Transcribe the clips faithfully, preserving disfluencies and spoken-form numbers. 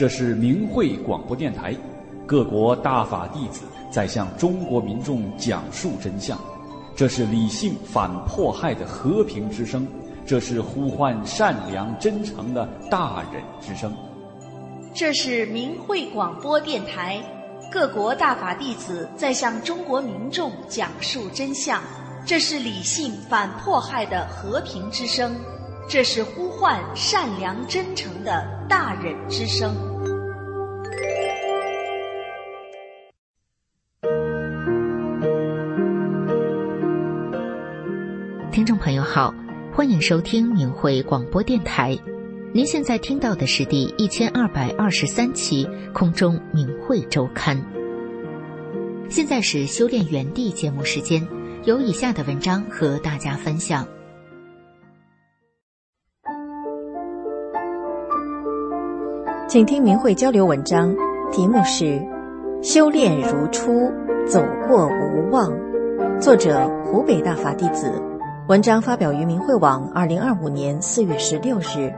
这是明慧广播电台，各国大法弟子在向中国民众讲述真相。这是理性反迫害的和平之声，这是呼唤善良真诚的大忍之声。 这是明慧广播电台，各国大法弟子在向中国民众讲述真相。这是理性反迫害的和平之声，这是呼唤善良真诚的大忍之声。 听众朋友好，欢迎收听明慧广播电台。您现在听到的是第一千二百二十三期空中明慧周刊。现在是修炼园地节目时间，有以下的文章和大家分享。 请听明慧交流文章，题目是修炼如初，走过无望，作者湖北大法弟子，文章发表于明慧网二零二五年四月十六日。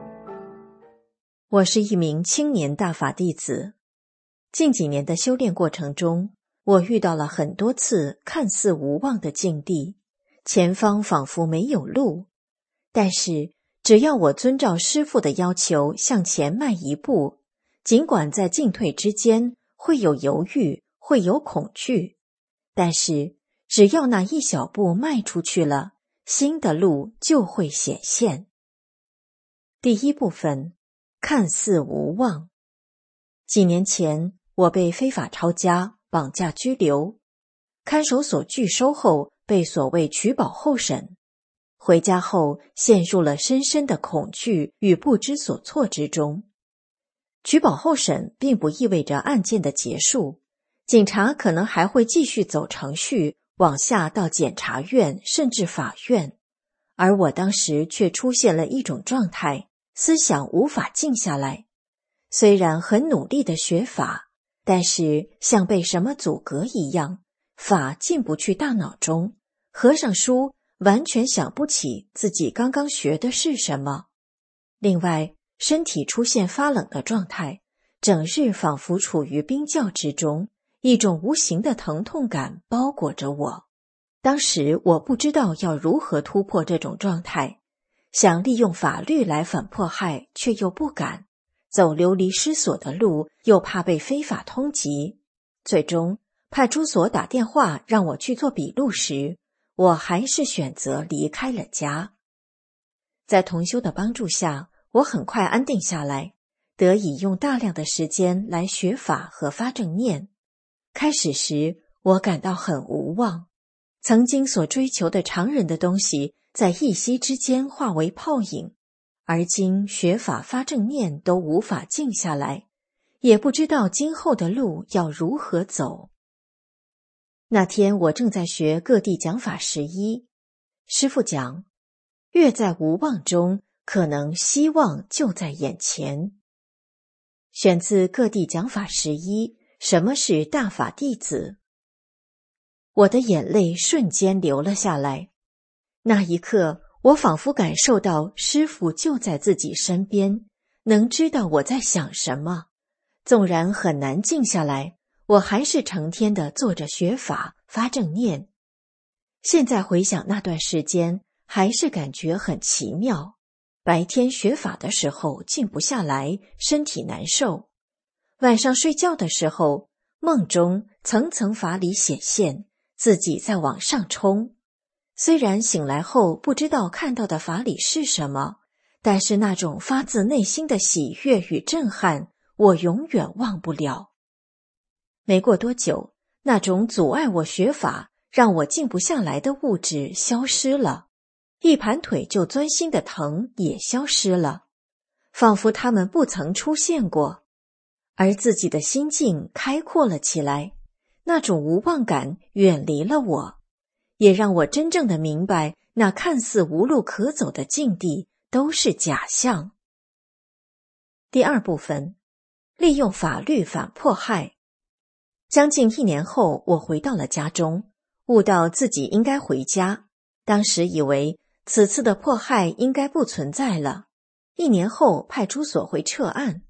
我是一名青年大法弟子，近几年的修炼过程中，我遇到了很多次看似无望的境地，前方仿佛没有路，但是只要我遵照师父的要求向前迈一步，尽管在进退之间会有犹豫，会有恐惧，但是只要那一小步迈出去了，新的路就会显现。第一部分，看似无望。几年前，我被非法抄家、绑架拘留，看守所拒收后被所谓取保候审，回家后陷入了深深的恐惧与不知所措之中。取保候审并不意味着案件的结束，警察可能还会继续走程序，往下到检察院甚至法院，而我当时却出现了一种状态，思想无法静下来。虽然很努力地学法，但是像被什么阻隔一样，法进不去大脑中，合上书完全想不起自己刚刚学的是什么。另外，身体出现发冷的状态，整日仿佛处于冰窖之中，一种无形的疼痛感包裹着我。当时我不知道要如何突破这种状态，想利用法律来反迫害，却又不敢，走流离失所的路，又怕被非法通缉。最终，派出所打电话让我去做笔录时，我还是选择离开了家。在同修的帮助下，我很快安定下来，得以用大量的时间来学法和发正念。开始时，我感到很无望，曾经所追求的常人的东西，在一夕之间化为泡影，而今学法发正念都无法静下来，也不知道今后的路要如何走。那天我正在学各地讲法十一，师父讲，越在无望中，可能希望就在眼前。选自各地讲法十一，什么是大法弟子？我的眼泪瞬间流了下来。那一刻，我仿佛感受到师父就在自己身边，能知道我在想什么。纵然很难静下来，我还是成天地坐着学法发正念。现在回想那段时间，还是感觉很奇妙。白天学法的时候静不下来，身体难受。晚上睡觉的时候，梦中层层法理显现，自己在往上冲。虽然醒来后不知道看到的法理是什么，但是那种发自内心的喜悦与震撼，我永远忘不了。没过多久，那种阻碍我学法，让我静不下来的物质消失了，一盘腿就钻心的疼也消失了，仿佛它们不曾出现过，而自己的心境开阔了起来，那种无望感远离了我，也让我真正的明白，那看似无路可走的境地都是假象。第二部分，利用法律反迫害。将近一年后，我回到了家中，悟到自己应该回家。当时以为此次的迫害应该不存在了。一年后，派出所会撤案。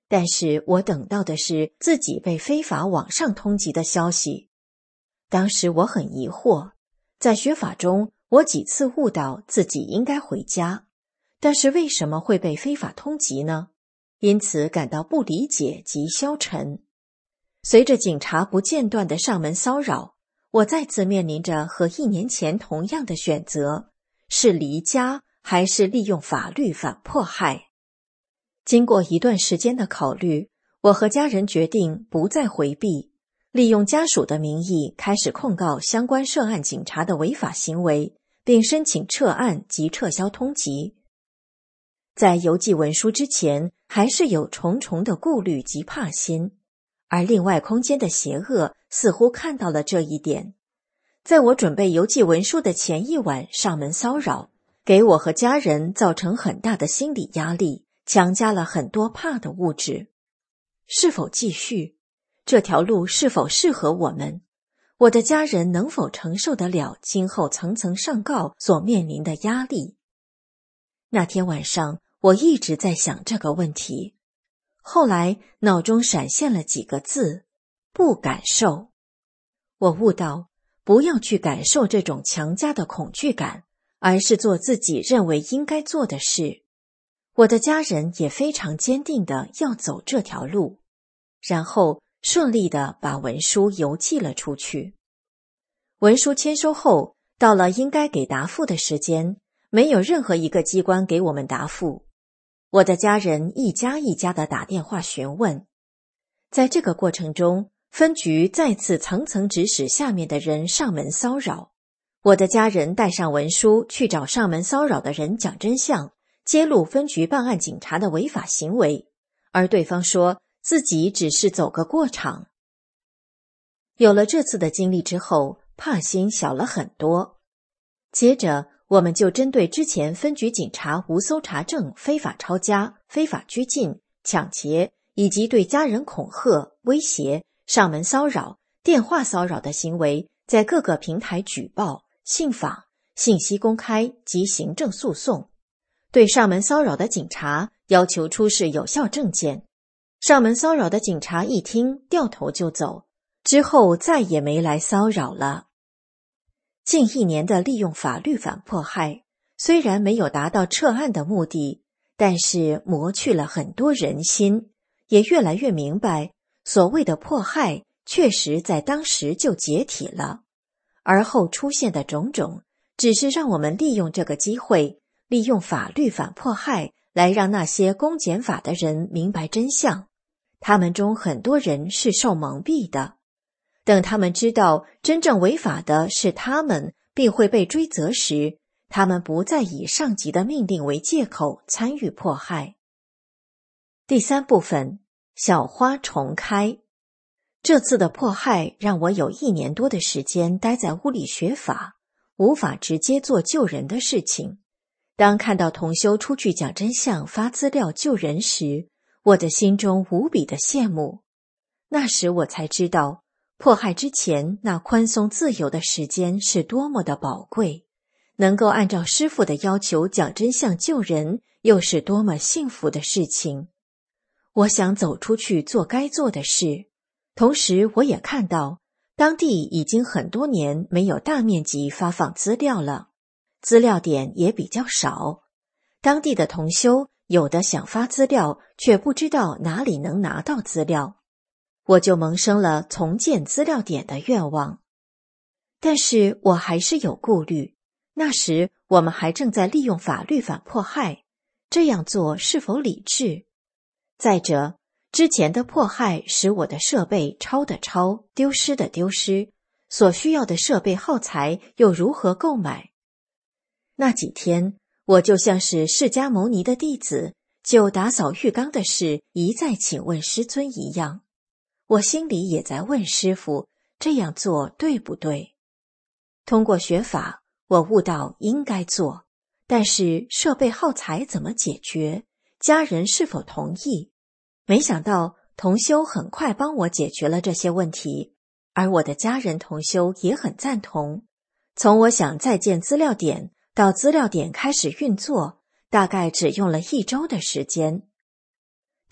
但是我等到的是自己被非法网上通缉的消息。当时我很疑惑，在学法中我几次悟到自己应该回家，但是为什么会被非法通缉呢？因此感到不理解及消沉。随着警察不间断的上门骚扰，我再次面临着和一年前同样的选择，是离家还是利用法律反迫害。经过一段时间的考虑，我和家人决定不再回避，利用家属的名义开始控告相关涉案警察的违法行为，并申请撤案及撤销通缉。在邮寄文书之前，还是有重重的顾虑及怕心，而另外空间的邪恶似乎看到了这一点，在我准备邮寄文书的前一晚上门骚扰，给我和家人造成很大的心理压力，强加了很多怕的物质。是否继续？这条路是否适合我们？我的家人能否承受得了今后层层上告所面临的压力？那天晚上，我一直在想这个问题。后来，脑中闪现了几个字：不感受。我悟到，不要去感受这种强加的恐惧感，而是做自己认为应该做的事。我的家人也非常坚定地要走这条路，然后顺利地把文书邮寄了出去。文书签收后，到了应该给答复的时间，没有任何一个机关给我们答复。我的家人一家一家地打电话询问。在这个过程中，分局再次层层指使下面的人上门骚扰。我的家人带上文书去找上门骚扰的人讲真相，揭露分局办案警察的违法行为，而对方说自己只是走个过场。有了这次的经历之后，怕心小了很多。接着，我们就针对之前分局警察无搜查证、非法抄家、非法拘禁、抢劫以及对家人恐吓、威胁、上门骚扰、电话骚扰的行为，在各个平台举报、信访、信息公开及行政诉讼。对上门骚扰的警察要求出示有效证件，上门骚扰的警察一听掉头就走，之后再也没来骚扰了。近一年的利用法律反迫害，虽然没有达到撤案的目的，但是磨去了很多人心，也越来越明白，所谓的迫害确实在当时就解体了，而后出现的种种，只是让我们利用这个机会，利用法律反迫害来让那些公检法的人明白真相。他们中很多人是受蒙蔽的，等他们知道真正违法的是他们，并会被追责时，他们不再以上级的命令为借口参与迫害。第三部分，小花重开。这次的迫害让我有一年多的时间待在屋里学法，无法直接做救人的事情。当看到同修出去讲真相、发资料救人时，我的心中无比的羡慕。那时我才知道，迫害之前那宽松自由的时间是多么的宝贵，能够按照师父的要求讲真相救人，又是多么幸福的事情。我想走出去做该做的事，同时我也看到，当地已经很多年没有大面积发放资料了，资料点也比较少。当地的同修有的想发资料，却不知道哪里能拿到资料。我就萌生了重建资料点的愿望。但是我还是有顾虑，那时我们还正在利用法律反迫害，这样做是否理智？再者，之前的迫害使我的设备抄的抄，丢失的丢失，所需要的设备耗材又如何购买？那几天，我就像是释迦牟尼的弟子，就打扫浴缸的事一再请问师尊一样。我心里也在问师父，这样做对不对？通过学法，我悟到应该做，但是设备耗材怎么解决？家人是否同意？没想到同修很快帮我解决了这些问题，而我的家人同修也很赞同。从我想再建资料点到资料点开始运作，大概只用了一周的时间。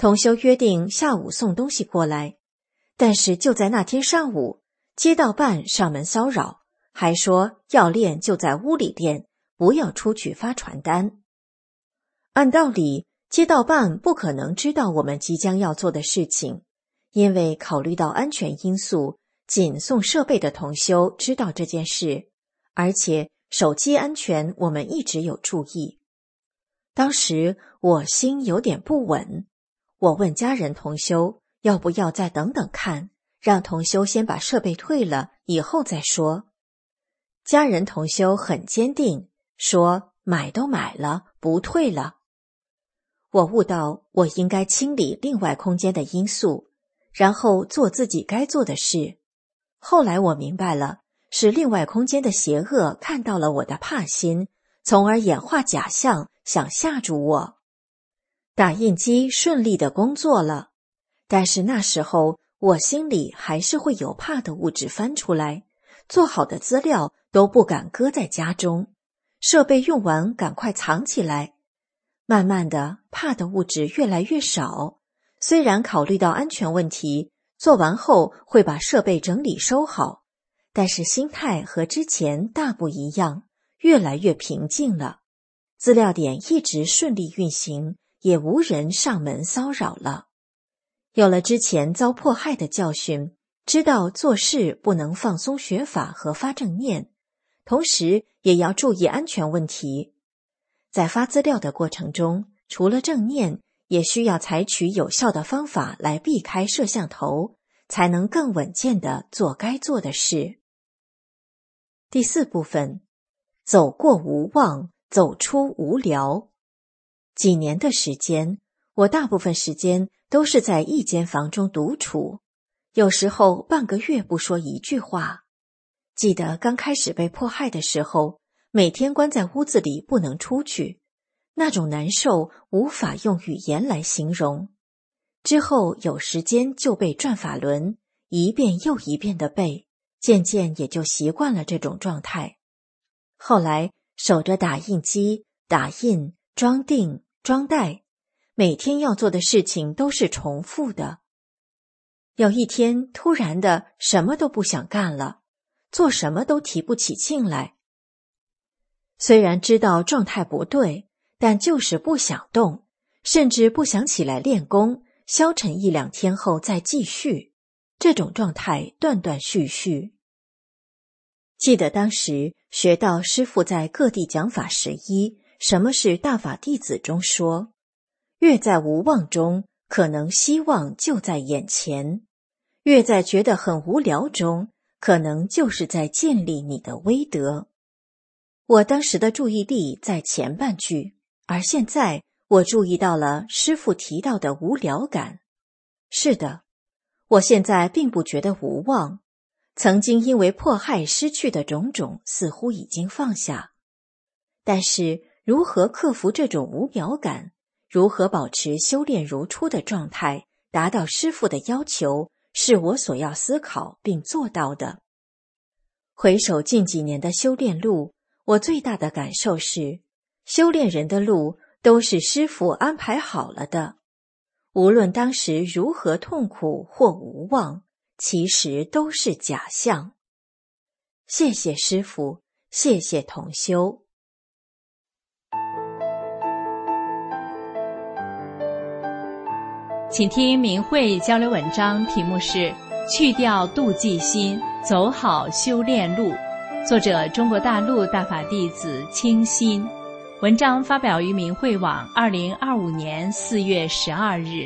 同修约定下午送东西过来，但是就在那天上午，街道办上门骚扰，还说要练就在屋里练，不要出去发传单。按道理，街道办不可能知道我们即将要做的事情，因为考虑到安全因素，仅送设备的同修知道这件事，而且手机安全我们一直有注意。当时我心有点不稳，我问家人同修要不要再等等看，让同修先把设备退了，以后再说。家人同修很坚定，说买都买了，不退了。我悟到我应该清理另外空间的因素，然后做自己该做的事。后来我明白了，是另外空间的邪恶看到了我的怕心，从而演化假象，想吓住我。打印机顺利地工作了，但是那时候我心里还是会有怕的物质翻出来，做好的资料都不敢搁在家中，设备用完赶快藏起来。慢慢的，怕的物质越来越少，虽然考虑到安全问题，做完后会把设备整理收好，但是心态和之前大不一样，越来越平静了。资料点一直顺利运行，也无人上门骚扰了。有了之前遭迫害的教训，知道做事不能放松学法和发正念，同时也要注意安全问题。在发资料的过程中，除了正念，也需要采取有效的方法来避开摄像头，才能更稳健地做该做的事。第四部分，走过无望，走出无聊。几年的时间，我大部分时间都是在一间房中独处，有时候半个月不说一句话。记得刚开始被迫害的时候，每天关在屋子里不能出去，那种难受无法用语言来形容。之后有时间就背转法轮，一遍又一遍地背，渐渐也就习惯了这种状态。后来守着打印机，打印、装订、装袋，每天要做的事情都是重复的。有一天突然的什么都不想干了，做什么都提不起劲来。虽然知道状态不对，但就是不想动，甚至不想起来练功，消沉一两天后再继续。这种状态断断续续。记得当时学到师父在各地讲法十一，什么是大法弟子中说，越在无望中，可能希望就在眼前；越在觉得很无聊中，可能就是在建立你的威德。我当时的注意力在前半句，而现在我注意到了师父提到的无聊感。是的，我现在并不觉得无望，曾经因为迫害失去的种种似乎已经放下。但是如何克服这种无聊感，如何保持修炼如初的状态，达到师父的要求，是我所要思考并做到的。回首近几年的修炼路，我最大的感受是，修炼人的路都是师父安排好了的，无论当时如何痛苦或无望，其实都是假象。谢谢师父，谢谢同修。 请听明慧交流文章，题目是去掉妒忌心，走好修炼路，作者中国大陆大法弟子清心。文章发表于明慧网二零二五年四月十二日。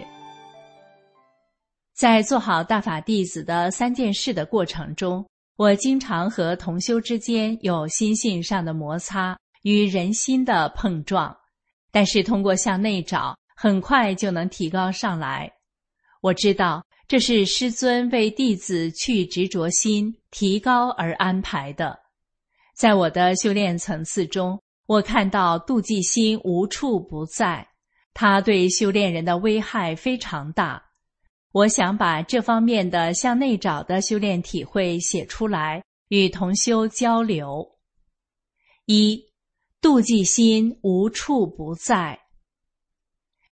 在做好大法弟子的三件事的过程中，我经常和同修之间有心性上的摩擦与人心的碰撞，但是通过向内找，很快就能提高上来。我知道这是师尊为弟子去执着心，提高而安排的。在我的修炼层次中，我看到妒忌心无处不在，它对修炼人的危害非常大。我想把这方面的向内找的修炼体会写出来，与同修交流。一、妒忌心无处不在。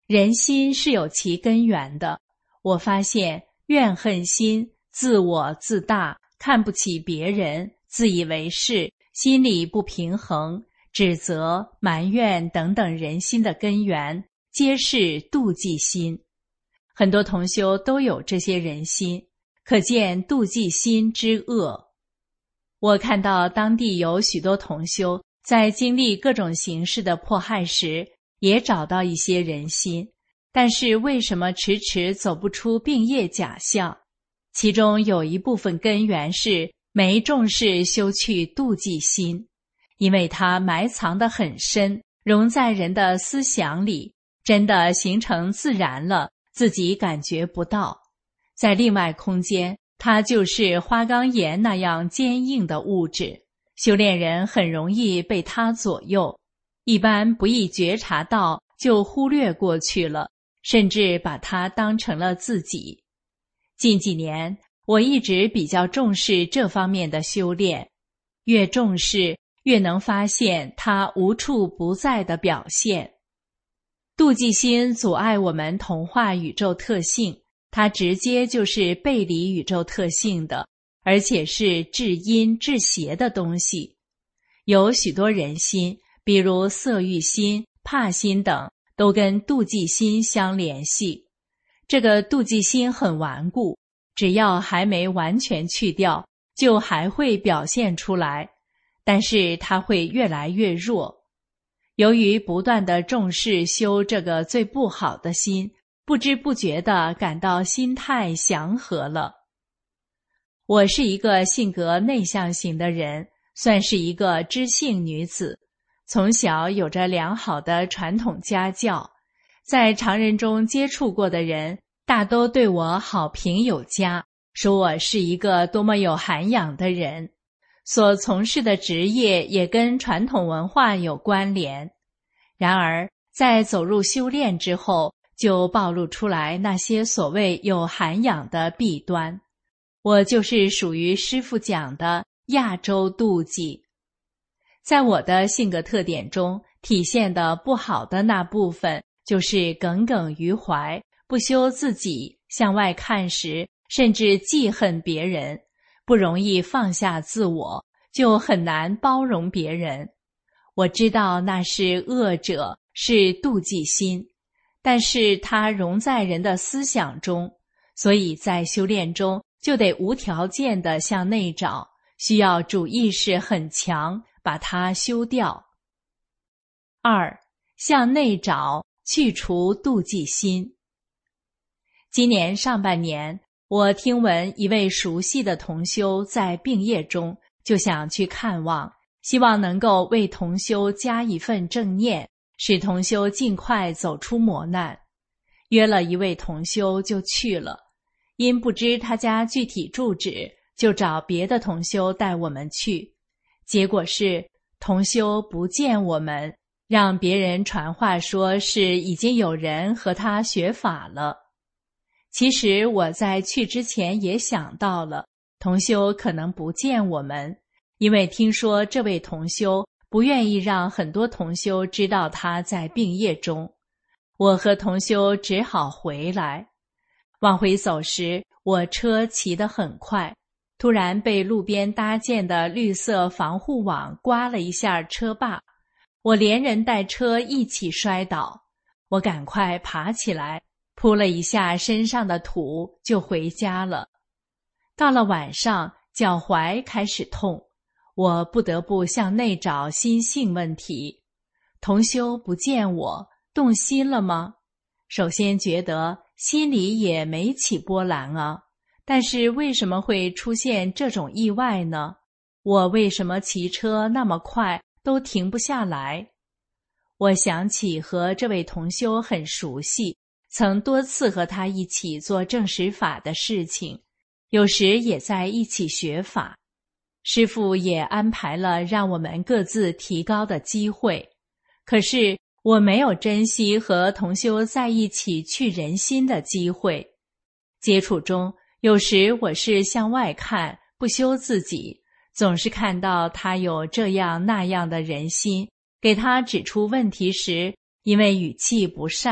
人心是有其根源的。我发现怨恨心、自我自大、看不起别人、自以为是、心理不平衡、指责、埋怨等等人心的根源，皆是妒忌心。很多同修都有这些人心，可见妒忌心之恶。我看到当地有许多同修在经历各种形式的迫害时，也找到一些人心，但是为什么迟迟走不出病业假象？其中有一部分根源是没重视修去妒忌心，因为它埋藏得很深，融在人的思想里，真的形成自然了，自己感觉不到。在另外空间，它就是花岗岩那样坚硬的物质，修炼人很容易被它左右，一般不易觉察到，就忽略过去了，甚至把它当成了自己。近几年，我一直比较重视这方面的修炼，越重视，越能发现它无处不在的表现。妒忌心阻碍我们同化宇宙特性，它直接就是背离宇宙特性的，而且是至阴至邪的东西。有许多人心，比如色欲心、怕心等，都跟妒忌心相联系。这个妒忌心很顽固，只要还没完全去掉，就还会表现出来，但是它会越来越弱。由于不断地重视修这个最不好的心，不知不觉地感到心态祥和了。我是一个性格内向型的人，算是一个知性女子，从小有着良好的传统家教，在常人中接触过的人大都对我好评有加，说我是一个多么有涵养的人，所从事的职业也跟传统文化有关联。然而在走入修炼之后，就暴露出来那些所谓有涵养的弊端。我就是属于师父讲的亚洲妒忌。在我的性格特点中体现的不好的那部分，就是耿耿于怀，不修自己，向外看时甚至记恨别人，不容易放下自我，就很难包容别人。我知道那是恶者，是妒忌心，但是它融在人的思想中，所以在修炼中就得无条件地向内找，需要主意识很强，把它修掉。二，向内找，去除妒忌心。今年上半年，我听闻一位熟悉的同修在病业中，就想去看望，希望能够为同修加一份正念，使同修尽快走出磨难。约了一位同修就去了，因不知他家具体住址，就找别的同修带我们去。结果是同修不见我们，让别人传话说是已经有人和他学法了。其实我在去之前也想到了，同修可能不见我们，因为听说这位同修不愿意让很多同修知道他在病业中。我和同修只好回来。往回走时，我车骑得很快，突然被路边搭建的绿色防护网刮了一下车把，我连人带车一起摔倒。我赶快爬起来，扑了一下身上的土，就回家了。到了晚上，脚踝开始痛，我不得不向内找心性问题。同修不见我，动心了吗？首先觉得心里也没起波澜啊，但是为什么会出现这种意外呢？我为什么骑车那么快都停不下来？我想起和这位同修很熟悉，曾多次和他一起做正实法的事情，有时也在一起学法。师父也安排了让我们各自提高的机会，可是我没有珍惜和同修在一起去人心的机会。接触中，有时我是向外看，不修自己，总是看到他有这样那样的人心，给他指出问题时，因为语气不善，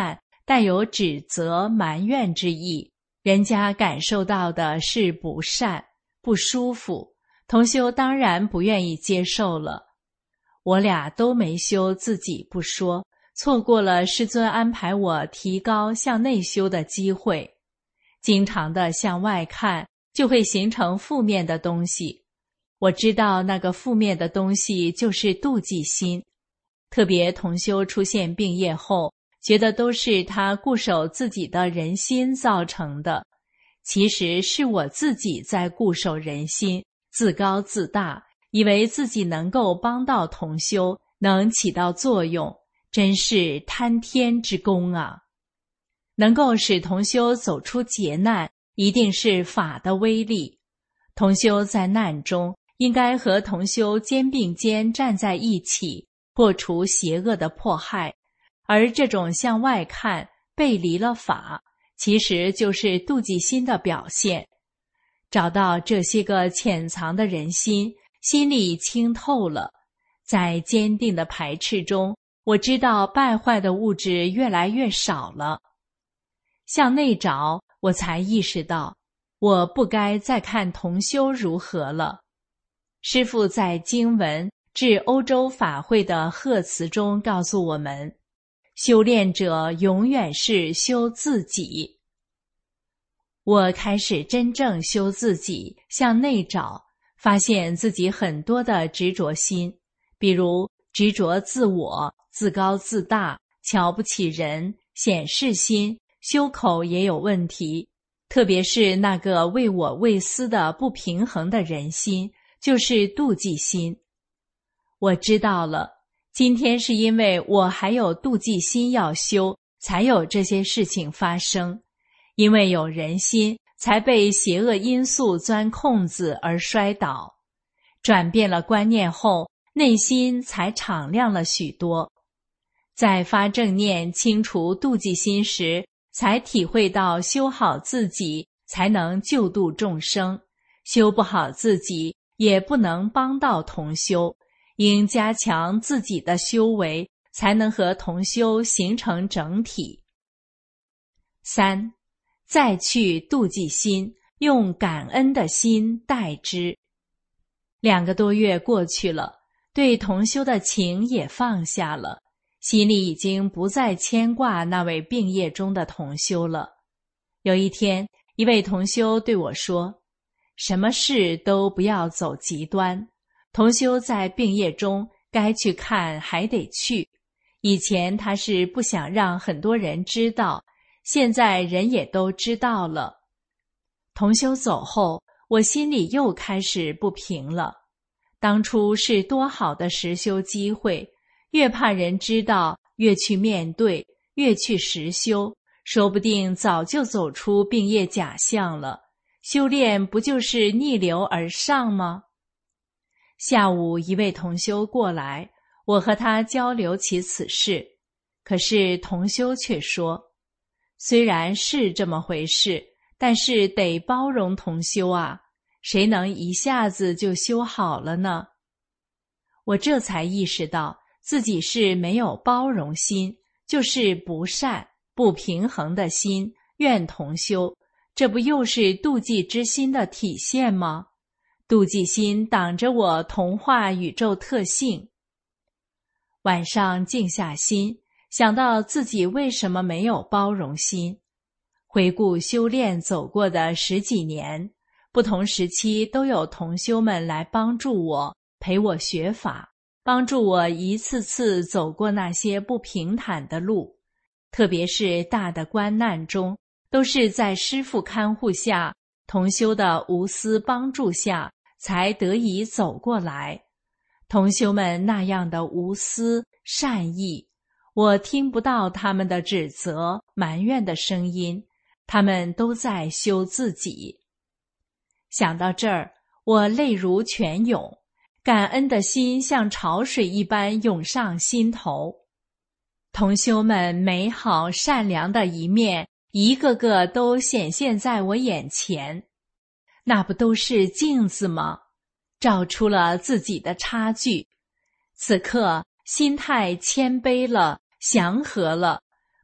带有指责、埋怨之意，人家感受到的是不善、不舒服，同修当然不愿意接受了。我俩都没修，自己不说，错过了师尊安排我提高向内修的机会。经常的向外看，就会形成负面的东西。我知道那个负面的东西就是妒忌心，特别同修出现病业后，觉得都是他固守自己的人心造成的，其实是我自己在固守人心，自高自大，以为自己能够帮到同修，能起到作用，真是贪天之功啊！能够使同修走出劫难，一定是法的威力。同修在难中，应该和同修肩并肩站在一起，破除邪恶的迫害。而这种向外看，背离了法，其实就是妒忌心的表现。找到这些个潜藏的人心，心里清透了，在坚定的排斥中，我知道败坏的物质越来越少了。向内找，我才意识到我不该再看同修如何了。师父在经文至欧洲法会的贺词中告诉我们，修炼者永远是修自己。我开始真正修自己，向内找，发现自己很多的执着心，比如执着自我、自高自大、瞧不起人、显示心，修口也有问题，特别是那个为我为私的不平衡的人心，就是妒忌心。我知道了，今天是因为我还有妒忌心要修，才有这些事情发生。因为有人心，才被邪恶因素钻空子而摔倒。转变了观念后，内心才敞亮了许多。在发正念清除妒忌心时，才体会到修好自己才能救度众生，修不好自己也不能帮到同修，应加强自己的修为，才能和同修形成整体。三，再去妒忌心，用感恩的心代之。两个多月过去了，对同修的情也放下了，心里已经不再牵挂那位病业中的同修了。有一天，一位同修对我说，什么事都不要走极端，同修在病业中该去看还得去。以前他是不想让很多人知道，现在人也都知道了。同修走后，我心里又开始不平了。当初是多好的实修机会，越怕人知道，越去面对，越去实修，说不定早就走出病业假象了。修炼不就是逆流而上吗？下午一位同修过来，我和他交流起此事，可是同修却说，虽然是这么回事，但是得包容同修啊，谁能一下子就修好了呢？我这才意识到自己是没有包容心，就是不善、不平衡的心，怨同修，这不又是妒忌之心的体现吗？妒忌心挡着我同化宇宙特性。晚上静下心，想到自己为什么没有包容心，回顾修炼走过的十几年，不同时期都有同修们来帮助我，陪我学法，帮助我一次次走过那些不平坦的路，特别是大的关难中，都是在师父看护下，同修的无私帮助下，才得以走过来。同修们那样的无私善意，我听不到他们的指责埋怨的声音，他们都在修自己。想到这儿，我泪如泉涌，感恩的心像潮水一般涌上心头。同修们美好善良的一面，一个个都显现在我眼前，那不都是镜子吗？照出了自己的差距。此刻心态谦卑了，祥和了，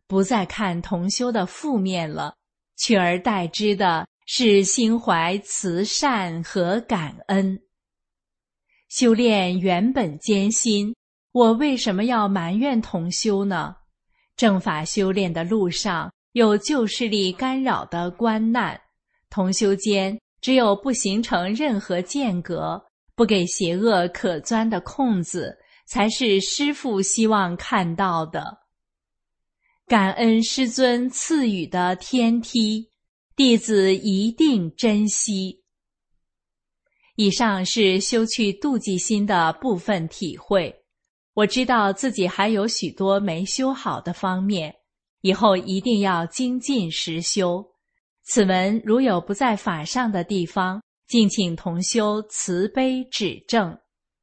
不再看同修的负面了，取而代之的是心怀慈善和感恩。修炼原本艰辛，我为什么要埋怨同修呢？正法修炼的路上有旧势力干扰的关难，同修间只有不形成任何间隔，不给邪恶可钻的空子，才是师父希望看到的。感恩师尊赐予的天梯，弟子一定珍惜。以上是修去妒忌心的部分体会，我知道自己还有许多没修好的方面，以后一定要精进实修。此文如有不在法上的地方，敬请同修慈悲指正。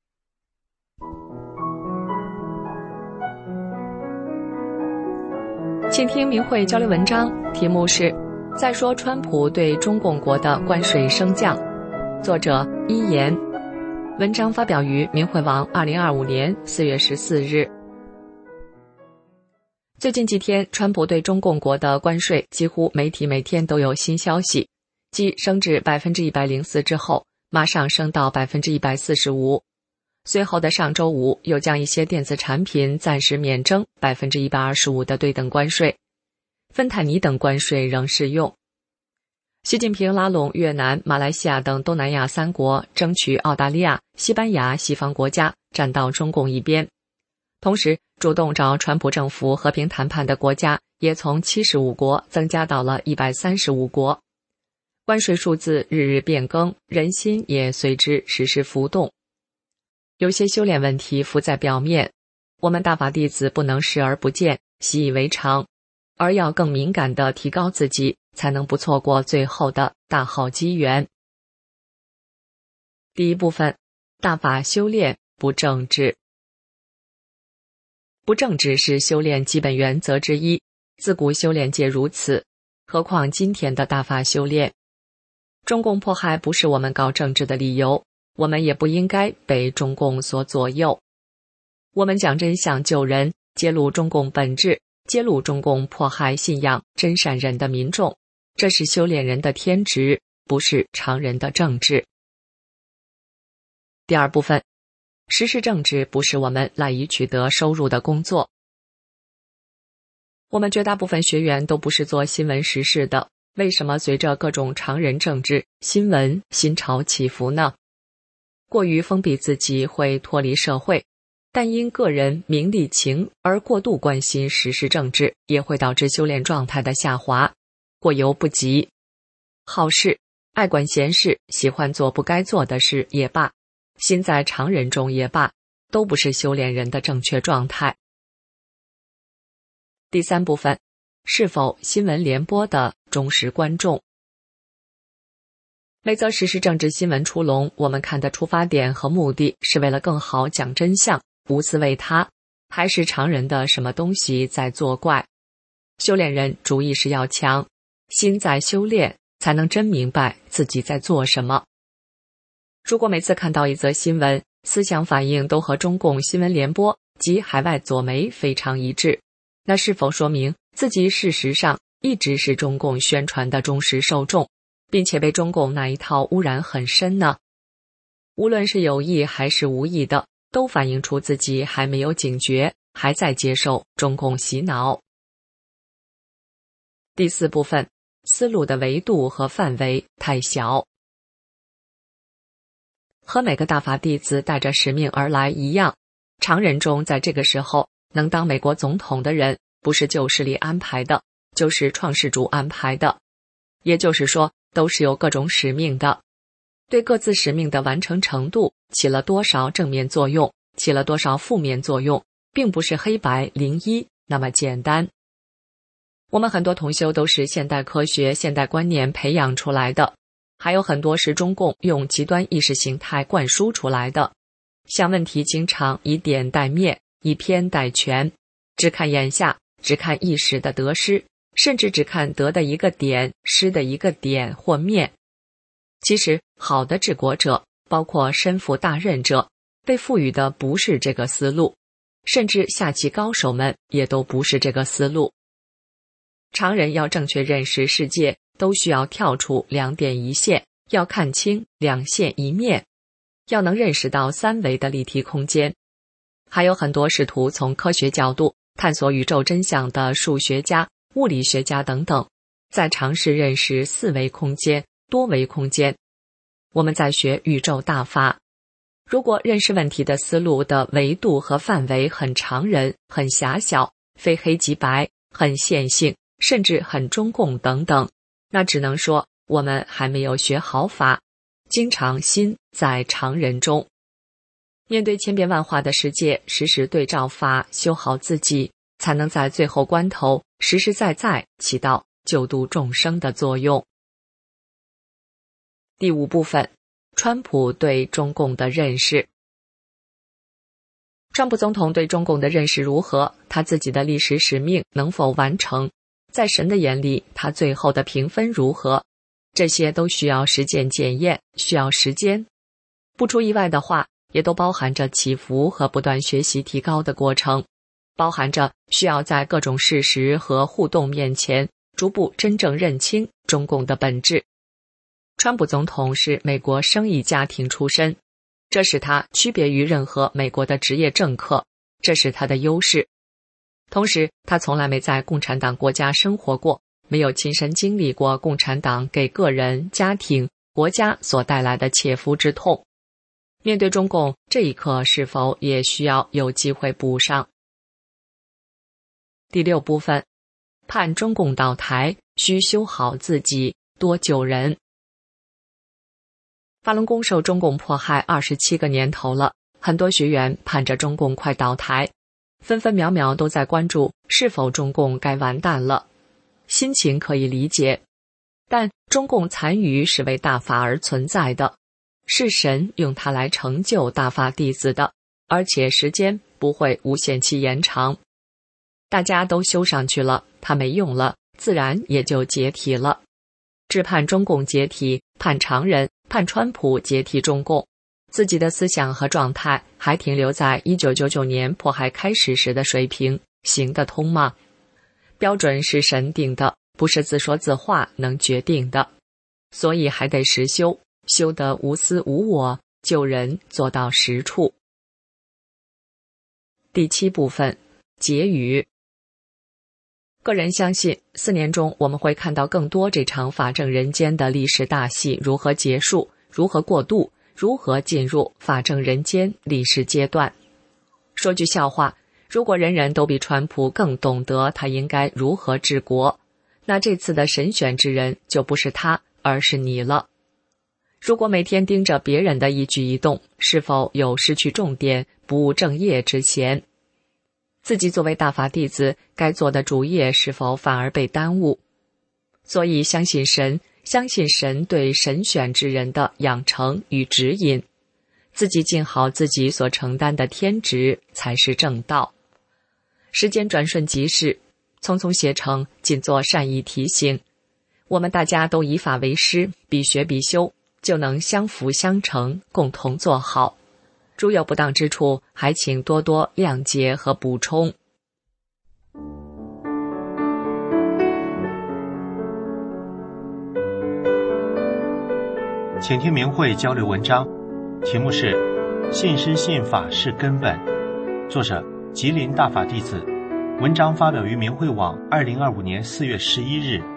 请听明慧交流文章，题目是《再说川普对中共国的关税升降》，作者一言。文章发表于明慧网二零二五年四月十四日。最近几天，川普对中共国的关税几乎媒体每天都有新消息，继升至百分之一百零四之后，马上升到百分之一百四十五。随后的上周五，又将一些电子产品暂时免征百分之一百二十五的对等关税，芬太尼等关税仍适用。习近平拉拢越南、马来西亚等东南亚三国，争取澳大利亚、西班牙西方国家站到中共一边。同时，主动找川普政府和平谈判的国家也从七十五国增加到了一百三十五国。关税数字日日变更，人心也随之时时浮动。有些修炼问题浮在表面，我们大法弟子不能视而不见、习以为常，而要更敏感地提高自己，才能不错过最后的大好机缘。第一部分，大法修炼不正治。不正治是修炼基本原则之一，自古修炼界如此，何况今天的大法修炼。中共迫害不是我们搞政治的理由，我们也不应该被中共所左右。我们讲真相救人，揭露中共本质，揭露中共迫害信仰真善人的民众，这是修炼人的天职，不是常人的政治。第二部分，时事政治不是我们赖以取得收入的工作。我们绝大部分学员都不是做新闻时事的，为什么随着各种常人政治、新闻、新潮起伏呢？过于封闭自己会脱离社会，但因个人名利情而过度关心时事政治，也会导致修炼状态的下滑，过犹不及。好事、爱管闲事、喜欢做不该做的事也罢，心在常人中也罢，都不是修炼人的正确状态。第三部分，是否新闻联播的忠实观众。每则时事政治新闻出笼，我们看的出发点和目的是为了更好讲真相，无私为他，还是常人的什么东西在作怪？修炼人主意识要强，心在修炼，才能真明白自己在做什么。如果每次看到一则新闻，思想反应都和中共新闻联播及海外左媒非常一致，那是否说明自己事实上一直是中共宣传的忠实受众，并且被中共那一套污染很深呢？无论是有意还是无意的，都反映出自己还没有警觉，还在接受中共洗脑。第四部分，思路的维度和范围太小。和每个大法弟子带着使命而来一样，常人中在这个时候能当美国总统的人，不是旧势力安排的，就是创世主安排的。也就是说，都是有各种使命的。对各自使命的完成程度，起了多少正面作用，起了多少负面作用，并不是黑白零一那么简单。我们很多同修都是现代科学、现代观念培养出来的，还有很多是中共用极端意识形态灌输出来的。想问题经常以点带面，以偏带全，只看眼下，只看意识的得失，甚至只看得的一个点，失的一个点或面。其实好的治国者，包括身负大任者，被赋予的不是这个思路，甚至下棋高手们也都不是这个思路。 常人要正确认识世界，都需要跳出两点一线，要看清两线一面，要能认识到三维的立体空间。还有很多试图从科学角度探索宇宙真相的数学家、物理学家等等，在尝试认识四维空间、多维空间。我们在学宇宙大法，如果认识问题的思路的维度和范围很常人、很狭小，非黑即白，很线性，甚至很中共等等，那只能说我们还没有学好法，经常心在常人中。面对千变万化的世界，时时对照法，修好自己，才能在最后关头实实在在起到救度众生的作用。第五部分，川普对中共的认识。川普总统对中共的认识如何？他自己的历史使命能否完成？在神的眼里，他最后的评分如何？这些都需要实践检验，需要时间。不出意外的话，也都包含着起伏和不断学习提高的过程，包含着需要在各种事实和互动面前逐步真正认清中共的本质。川普总统是美国生意家庭出身，这使他区别于任何美国的职业政客，这是他的优势。同时，他从来没在共产党国家生活过，没有亲身经历过共产党给个人、家庭、国家所带来的切肤之痛。面对中共，这一刻是否也需要有机会补上？第六部分，盼中共倒台，需修好自己，多救人。法轮功受中共迫害二十七个年头了，很多学员盼着中共快倒台，分分秒秒都在关注是否中共该完蛋了。心情可以理解，但中共残余是为大法而存在的，是神用它来成就大法弟子的，而且时间不会无限期延长。大家都修上去了，它没用了，自然也就解体了。只盼中共解体，盼常人，盼川普解体中共，自己的思想和状态还停留在一九九九年迫害开始时的水平，行得通吗？标准是神定的，不是自说自话能决定的，所以还得实修，修得无私无我，救人做到实处。第七部分，结语。个人相信，四年中我们会看到更多这场法政人间的历史大戏如何结束，如何过渡，如何进入法政人间历史阶段。说句笑话，如果人人都比川普更懂得他应该如何治国，那这次的神选之人就不是他，而是你了。如果每天盯着别人的一举一动，是否有失去重点、不务正业之嫌？自己作为大法弟子，该做的主业是否反而被耽误？所以相信神，相信神对神选之人的养成与指引，自己尽好自己所承担的天职，才是正道。时间转瞬即逝，匆匆写成，仅做善意提醒。我们大家都以法为师，必学必修，就能相辅相成，共同做好。如有不当之处，还请多多谅解和补充。 请听明慧交流文章，题目是《信师信法是根本》，作者吉林大法弟子，文章发表于明慧网二零二五年四月十一日。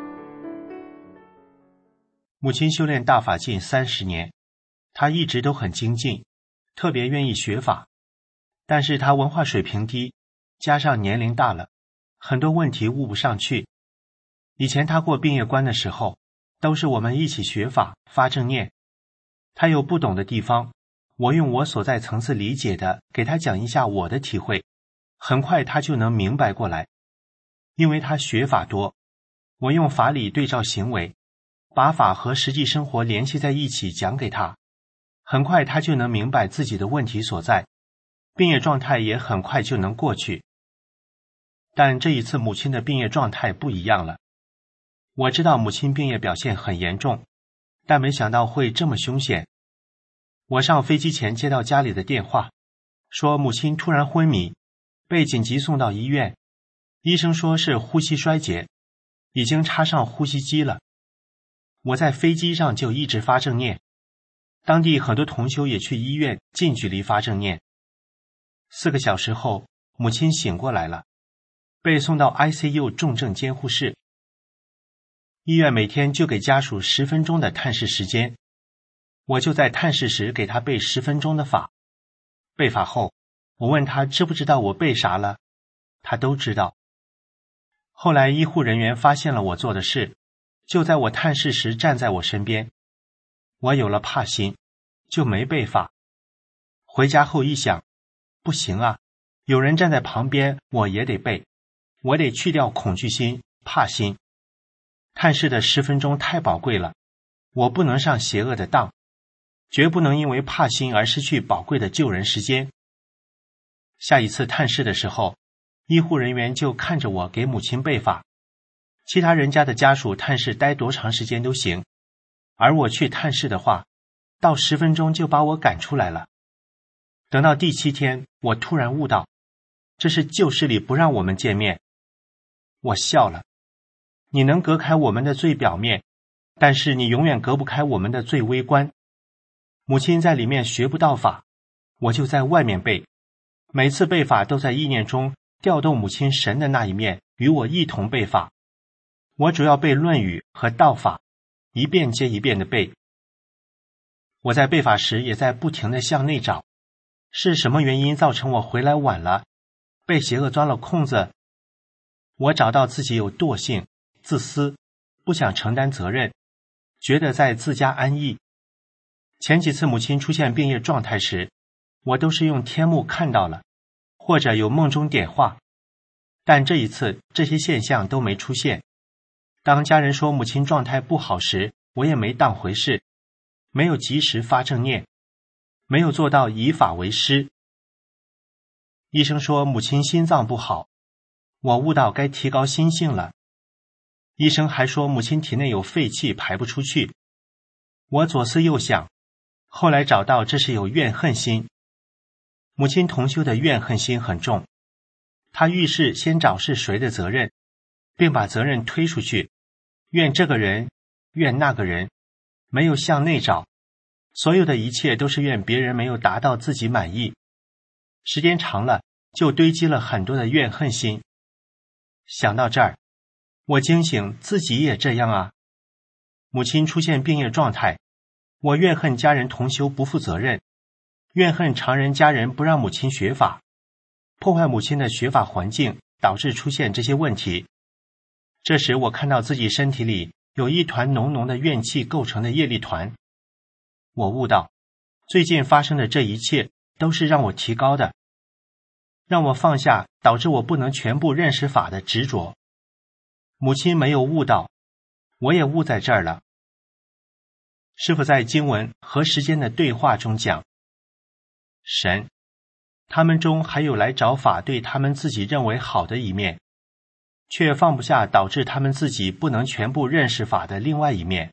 母亲修炼大法近三十年，她一直都很精进，特别愿意学法，但是她文化水平低，加上年龄大了，很多问题悟不上去。以前她过毕业关的时候，都是我们一起学法发正念，她有不懂的地方，我用我所在层次理解的给她讲一下我的体会，很快她就能明白过来。因为她学法多，我用法理对照行为，把法和实际生活联系在一起讲给她，很快她就能明白自己的问题所在，病业状态也很快就能过去。但这一次母亲的病业状态不一样了。我知道母亲病业表现很严重，但没想到会这么凶险。我上飞机前接到家里的电话，说母亲突然昏迷，被紧急送到医院，医生说是呼吸衰竭， 已经插上呼吸机了。我在飞机上就一直发正念，当地很多同修也去医院近距离发正念。四个小时后，母亲醒过来了，被送到 I C U 重症监护室。医院每天就给家属十分钟的探视时间，我就在探视时给他背十分钟的法。背法后，我问他知不知道我背啥了，他都知道。后来医护人员发现了我做的事，就在我探视时站在我身边。我有了怕心，就没背法。回家后一想，不行啊，有人站在旁边，我也得背，我得去掉恐惧心、怕心。探视的十分钟太宝贵了，我不能上邪恶的当，绝不能因为怕心而失去宝贵的救人时间。下一次探视的时候，医护人员就看着我给母亲背法，其他人家的家属探视待多长时间都行，而我去探视的话，到十分钟就把我赶出来了。等到第七天，我突然悟到，这是旧事里不让我们见面。我笑了，你能隔开我们的最表面，但是你永远隔不开我们的最微观。母亲在里面学不到法，我就在外面背，每次背法都在意念中调动母亲神的那一面，与我一同背法。我主要背论语和道法，一遍接一遍的背。我在背法时也在不停地向内找，是什么原因造成我回来晚了，被邪恶钻了空子？我找到自己有惰性、自私，不想承担责任，觉得在自家安逸。前几次母亲出现病业状态时，我都是用天目看到了，或者有梦中点化，但这一次这些现象都没出现。当家人说母亲状态不好时，我也没当回事，没有及时发正念，没有做到以法为师。医生说母亲心脏不好，我悟到该提高心性了。医生还说母亲体内有废气排不出去，我左思右想，后来找到这是有怨恨心。母亲同修的怨恨心很重，她遇事先找是谁的责任，并把责任推出去，怨这个人，怨那个人，没有向内找，所有的一切都是怨别人没有达到自己满意。时间长了，就堆积了很多的怨恨心。想到这儿，我惊醒自己也这样啊。母亲出现病业状态，我怨恨家人同修不负责任，怨恨常人家人不让母亲学法，破坏母亲的学法环境，导致出现这些问题。这时我看到自己身体里有一团浓浓的怨气构成的业力团，我悟到最近发生的这一切都是让我提高的，让我放下导致我不能全部认识法的执着。母亲没有悟到，我也悟在这儿了。师父在经文和时间的对话中讲，神他们中还有来找法对他们自己认为好的一面，却放不下导致他们自己不能全部认识法的另外一面。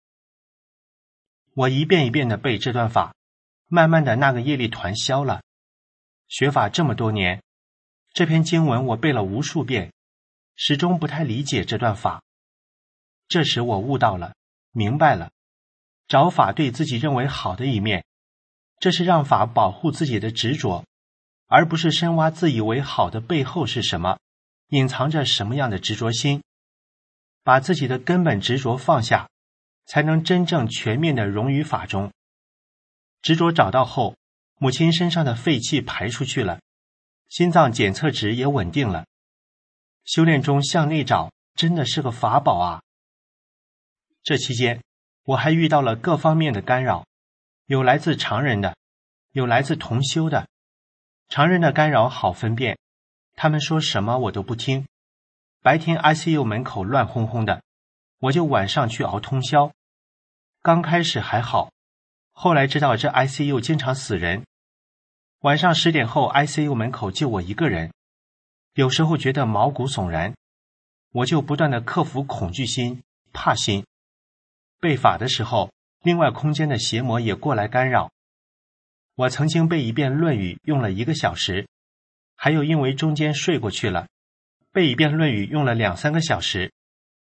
我一遍一遍地背这段法，慢慢的那个业力团消了。学法这么多年，这篇经文我背了无数遍，始终不太理解这段法。这时我悟到了，明白了，找法对自己认为好的一面，这是让法保护自己的执着，而不是深挖自以为好的背后是什么，隐藏着什么样的执着心。把自己的根本执着放下，才能真正全面的融于法中。执着找到后，母亲身上的废气排出去了，心脏检测值也稳定了。修炼中向内找真的是个法宝啊！这期间我还遇到了各方面的干扰，有来自常人的，有来自同修的。常人的干扰好分辨，他们说什么我都不听。白天 I C U 门口乱哄哄的，我就晚上去熬通宵。刚开始还好，后来知道这 I C U 经常死人，晚上十点后 I C U 门口就我一个人，有时候觉得毛骨悚然，我就不断的克服恐惧心、怕心。背法的时候，另外空间的邪魔也过来干扰。我曾经背一遍论语用了一个小时，还有因为中间睡过去了，背一遍论语用了两三个小时。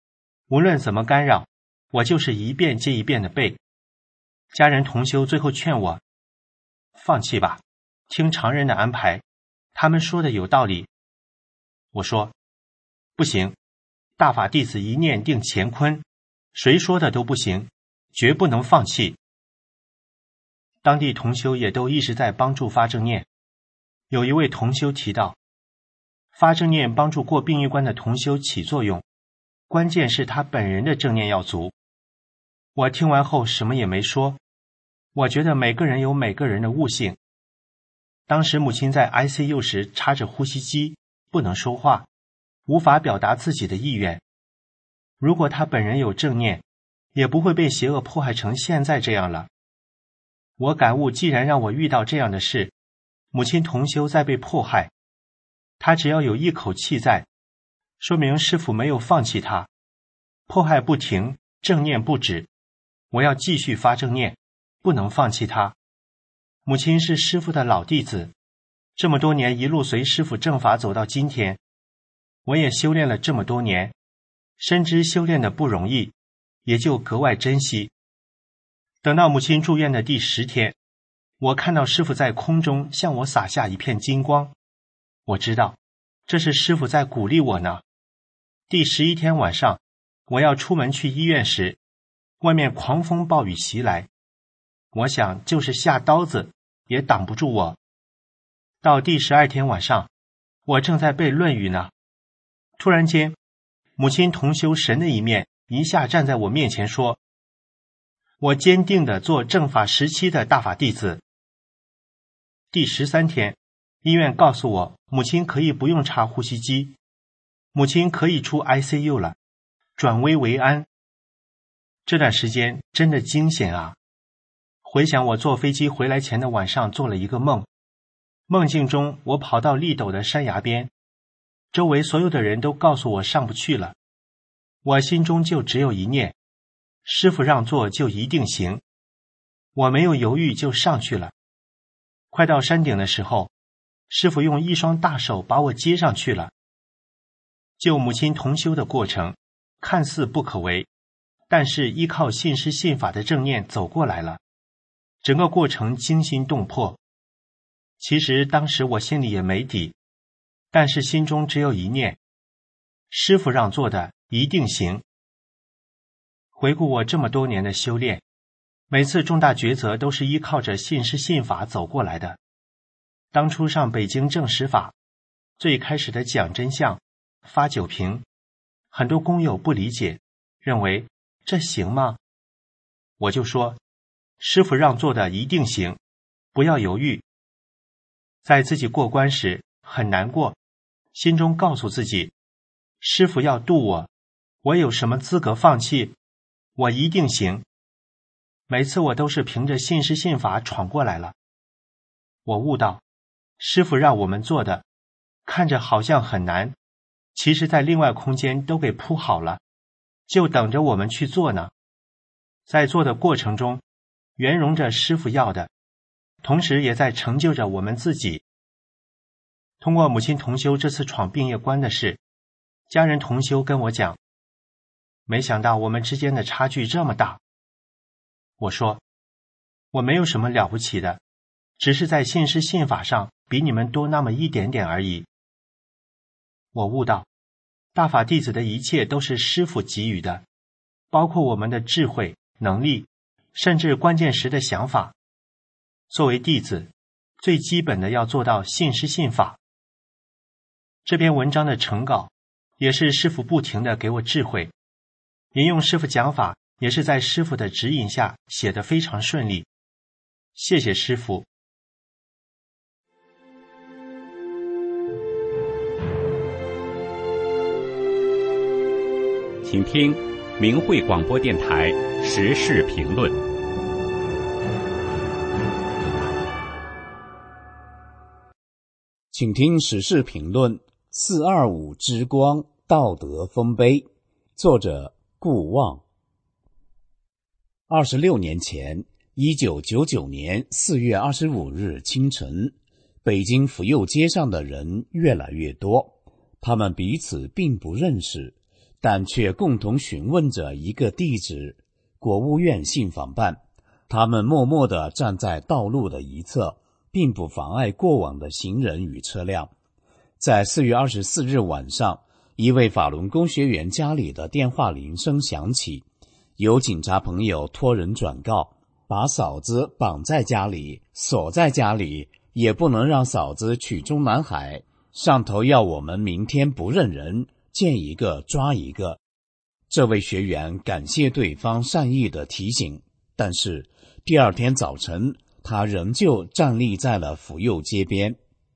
无论怎么干扰，我就是一遍接一遍的背。家人同修最后劝我，放弃吧，听常人的安排，他们说的有道理。我说，不行，大法弟子一念定乾坤，谁说的都不行，绝不能放弃。当地同修也都一直在帮助发正念。有一位同修提到，发正念帮助过殡仪关的同修起作用，关键是他本人的正念要足。我听完后什么也没说，我觉得每个人有每个人的悟性。当时母亲在 I C U 时插着呼吸机，不能说话，无法表达自己的意愿。如果他本人有正念，也不会被邪恶迫害成现在这样了。我感悟，既然让我遇到这样的事，母亲同修在被迫害，他只要有一口气在，说明师父没有放弃他，迫害不停，正念不止，我要继续发正念，不能放弃他。母亲是师父的老弟子，这么多年一路随师父正法走到今天，我也修炼了这么多年，深知修炼的不容易，也就格外珍惜。等到母亲住院的第十天，我看到师父在空中向我洒下一片金光，我知道这是师父在鼓励我呢。第十一天晚上，我要出门去医院时，外面狂风暴雨袭来，我想就是下刀子也挡不住我。到第十二天晚上，我正在背论语呢，突然间，母亲同修神的一面一下站在我面前说，我坚定地做正法时期的大法弟子。第十三天，医院告诉我，母亲可以不用插呼吸机，母亲可以出 I C U 了，转危为安。这段时间真的惊险啊！回想我坐飞机回来前的晚上做了一个梦，梦境中我跑到立陡的山崖边，周围所有的人都告诉我上不去了，我心中就只有一念，师父让座就一定行。我没有犹豫就上去了。快到山顶的时候，师父用一双大手把我接上去了。救母亲同修的过程看似不可为，但是依靠信师信法的正念走过来了，整个过程惊心动魄。其实当时我心里也没底，但是心中只有一念，师父让做的一定行。回顾我这么多年的修炼，每次重大抉择都是依靠着信师信法走过来的。当初上北京正实法，最开始的讲真相、发酒瓶，很多工友不理解，认为这行吗？我就说，师父让做的一定行，不要犹豫。在自己过关时很难过，心中告诉自己，师父要渡我，我有什么资格放弃？我一定行。每次我都是凭着信师信法闯过来了。我悟到，师父让我们做的，看着好像很难，其实在另外空间都给铺好了，就等着我们去做呢。在做的过程中，圆融着师父要的，同时也在成就着我们自己。通过母亲同修这次闯病业关的事，家人同修跟我讲，没想到我们之间的差距这么大。我说，我没有什么了不起的，只是在信师信法上比你们多那么一点点而已。我悟到，大法弟子的一切都是师父给予的，包括我们的智慧、能力，甚至关键时的想法。作为弟子，最基本的要做到信师信法。这篇文章的成稿也是师父不停地给我智慧，引用师父讲法也是在师父的指引下写得非常顺利。谢谢师父。 请听明慧广播电台时事评论。 请听时事评论：四二五之光道德丰碑，作者顾望。二十六年前，一九九九年四月二十五日清晨，北京福佑街上的人越来越多，他们彼此并不认识， 但却共同询问着一个地址——国务院信访办。他们默默地站在道路的一侧，并不妨碍过往的行人与车辆。在四月二十四日晚上，一位法轮功学员家里的电话铃声响起，有警察朋友托人转告，把嫂子绑在家里，锁在家里，也不能让嫂子去中南海，上头要我们明天不认人，见一个抓一个。这位学员感谢对方善意的提醒，但是第二天早晨，他仍旧站立在了府右街边。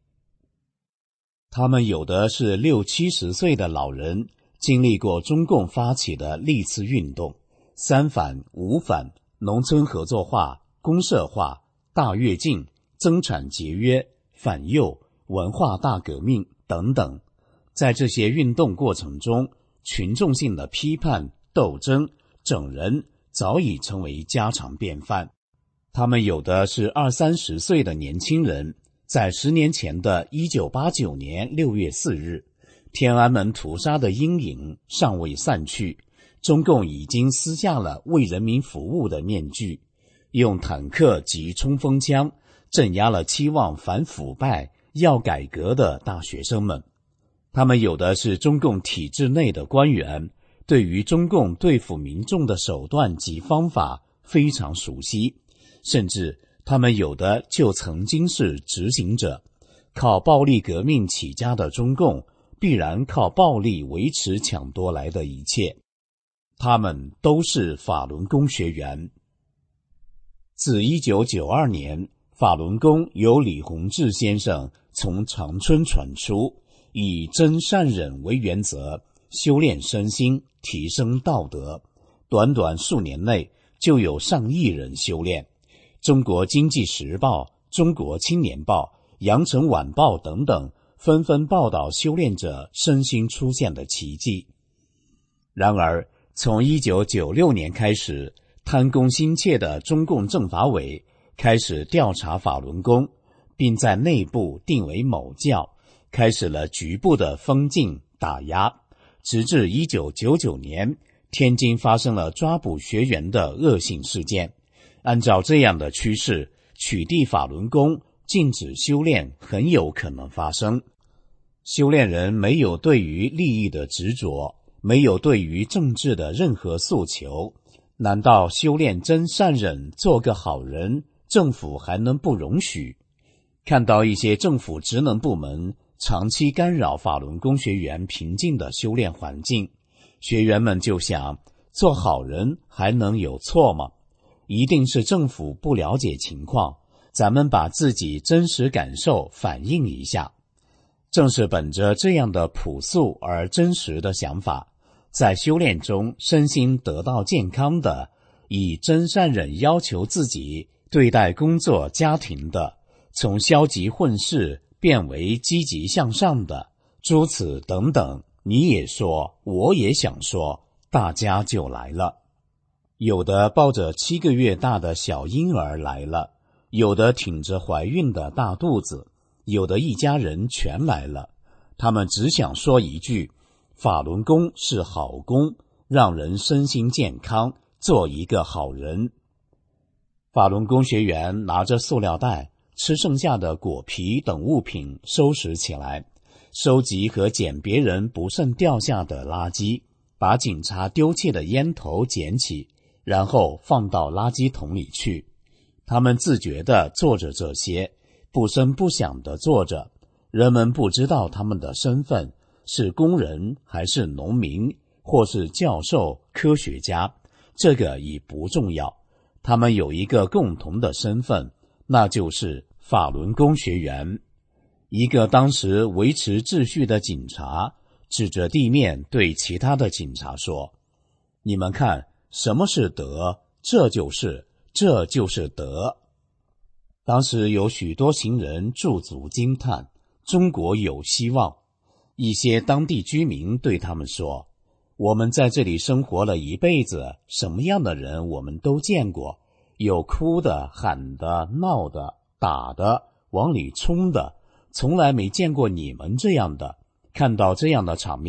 他们有的是六七十岁的老人，经历过中共发起的历次运动，三反、五反、农村合作化、公社化、大跃进、增产节约、反右、文化大革命等等。在这些运动过程中，群众性的批判、斗争、整人早已成为家常便饭。他们有的是二三十岁的年轻人，在十年前的一九八九年六月四日，天安门屠杀的阴影尚未散去，中共已经撕下了为人民服务的面具，用坦克及冲锋枪镇压了期望反腐败、要改革的大学生们。他们有的是中共体制内的官员，对于中共对付民众的手段及方法非常熟悉，甚至他们有的就曾经是执行者。靠暴力革命起家的中共，必然靠暴力维持抢夺来的一切。他们都是法轮功学员。自一九九二年，法轮功由李洪志先生从长春传出，以真善忍为原则，修炼身心，提升道德。短短数年内，就有上亿人修炼。中国经济时报、中国青年报、羊城晚报等等纷纷报道修炼者身心出现的奇迹。然而，从一九九六年开始，贪功心切的中共政法委开始调查法轮功，并在内部定为某教，开始了局部的封禁打压，直至一九九九年，天津发生了抓捕学员的恶性事件。按照这样的趋势，取缔法轮功、禁止修炼很有可能发生。修炼人没有对于利益的执着，没有对于政治的任何诉求，难道修炼真善忍，做个好人，政府还能不容许？看到一些政府职能部门长期干扰法轮功学员平静的修炼环境，学员们就想，做好人还能有错吗？一定是政府不了解情况，咱们把自己真实感受反映一下。正是本着这样的朴素而真实的想法，在修炼中身心得到健康的，以真善忍要求自己对待工作家庭的，从消极混世变为积极向上的，诸此等等，你也说，我也想说，大家就来了。有的抱着七个月大的小婴儿来了，有的挺着怀孕的大肚子，有的一家人全来了。他们只想说一句，法轮功是好功，让人身心健康，做一个好人。法轮功学员拿着塑料袋，吃剩下的果皮等物品收拾起来，收集和捡别人不慎掉下的垃圾，把警察丢弃的烟头捡起，然后放到垃圾桶里去。他们自觉地做着这些，不声不响地做着，人们不知道他们的身份，是工人还是农民，或是教授、科学家，这个已不重要。他们有一个共同的身份，那就是法轮功学员。一个当时维持秩序的警察指着地面对其他的警察说，你们看，什么是德？这就是这就是德。当时有许多行人驻足惊叹，中国有希望。一些当地居民对他们说，我们在这里生活了一辈子，什么样的人我们都见过，有哭的、喊的、闹的、打的、往里冲的，从来没见过你们这样的。看到这样的场面，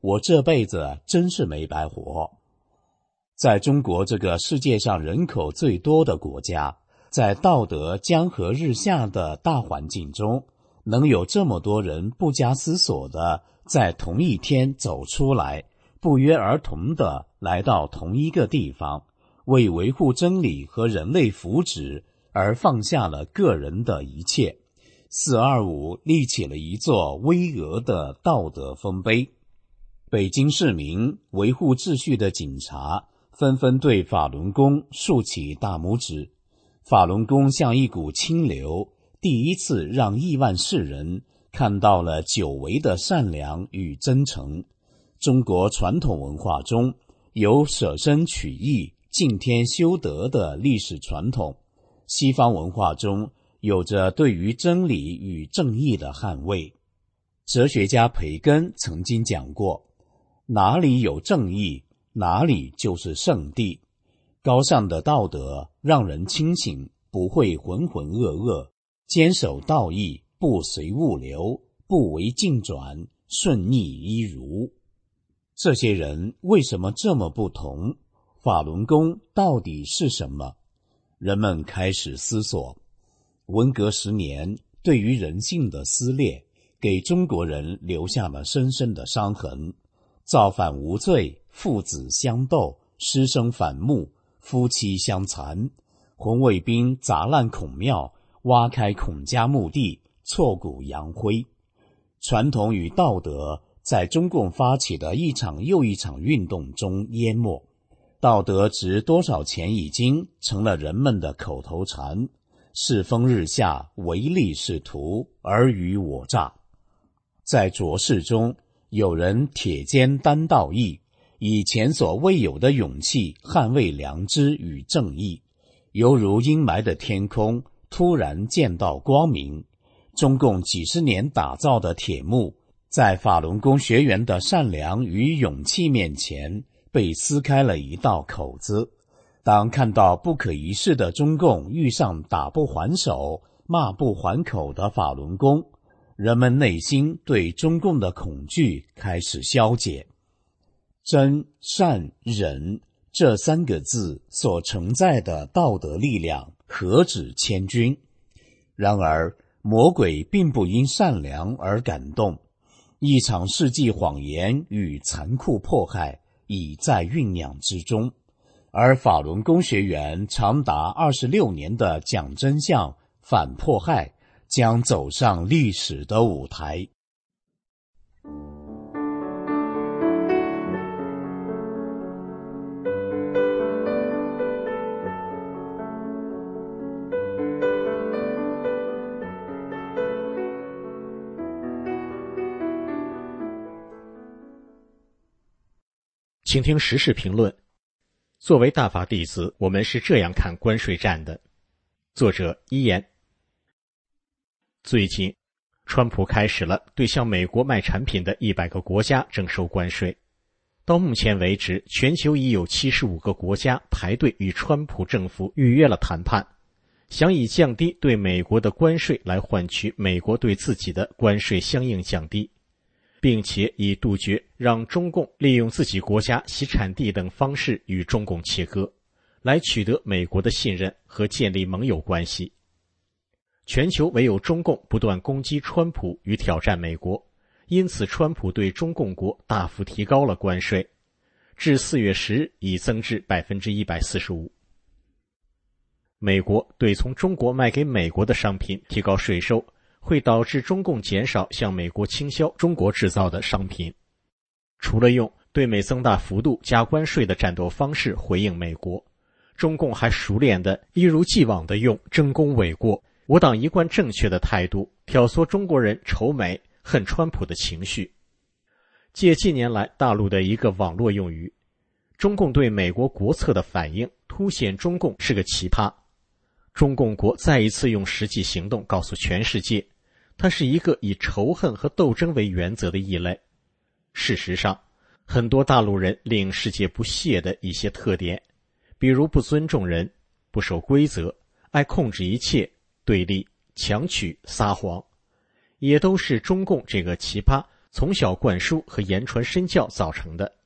我这辈子真是没白活。在中国这个世界上人口最多的国家，在道德江河日下的大环境中，能有这么多人不加思索的在同一天走出来，不约而同的来到同一个地方，为维护真理和人类福祉而放下了个人的一切。四二五立起了一座巍峨的道德丰碑。北京市民维护秩序的警察纷纷对法轮功竖起大拇指。法轮功像一股清流，第一次让亿万世人看到了久违的善良与真诚。中国传统文化中有舍身取义、敬天修德的历史传统，西方文化中有着对于真理与正义的捍卫。哲学家培根曾经讲过，哪里有正义，哪里就是圣地。高尚的道德让人清醒，不会浑浑噩噩，坚守道义，不随物流，不为境转，顺逆依如。这些人为什么这么不同？法轮功到底是什么？人们开始思索。文革十年对于人性的撕裂，给中国人留下了深深的伤痕。造反无罪，父子相斗，师生反目，夫妻相残，红卫兵砸烂孔庙，挖开孔家墓地，挫骨扬灰。传统与道德在中共发起的一场又一场运动中淹没，道德值多少钱已经成了人们的口头禅。世风日下，唯利是图，尔虞我诈。在浊世中，有人铁肩担道义，以前所未有的勇气捍卫良知与正义，犹如阴霾的天空突然见到光明。中共几十年打造的铁幕，在法轮功学员的善良与勇气面前被撕开了一道口子。当看到不可一世的中共遇上打不还手、骂不还口的法轮功，人们内心对中共的恐惧开始消解。真、善、忍这三个字所承载的道德力量何止千钧。然而魔鬼并不因善良而感动，一场世纪谎言与残酷迫害已在酝酿之中，而法轮功学员长达二十六年的讲真相、反迫害将走上历史的舞台。 请听时事评论。作为大法弟子，我们是这样看关税战的。作者一言。最近，川普开始了对向美国卖产品的一百个国家征收关税。到目前为止，全球已有七十五个国家排队与川普政府预约了谈判，想以降低对美国的关税来换取美国对自己的关税相应降低，并且以杜绝让中共利用自己国家洗产地等方式与中共切割，来取得美国的信任和建立盟友关系。全球唯有中共不断攻击川普与挑战美国，因此川普对中共国大幅提高了关税，至四月十日已增至 百分之一百四十五。美国对从中国卖给美国的商品提高税收，会导致中共减少向美国倾销中国制造的商品。除了用对美增大幅度加关税的战斗方式回应美国，中共还熟练地一如既往地用争功诿过、我党一贯正确的态度挑唆中国人仇美、恨川普的情绪。借近年来大陆的一个网络用语，中共对美国国策的反应凸显中共是个奇葩。中共国再一次用实际行动告诉全世界，它是一个以仇恨和斗争为原则的异类。事实上，很多大陆人令世界不屑的一些特点，比如不尊重人、不守规则、爱控制一切、对立、强取、撒谎，也都是中共这个奇葩从小灌输和言传身教造成的。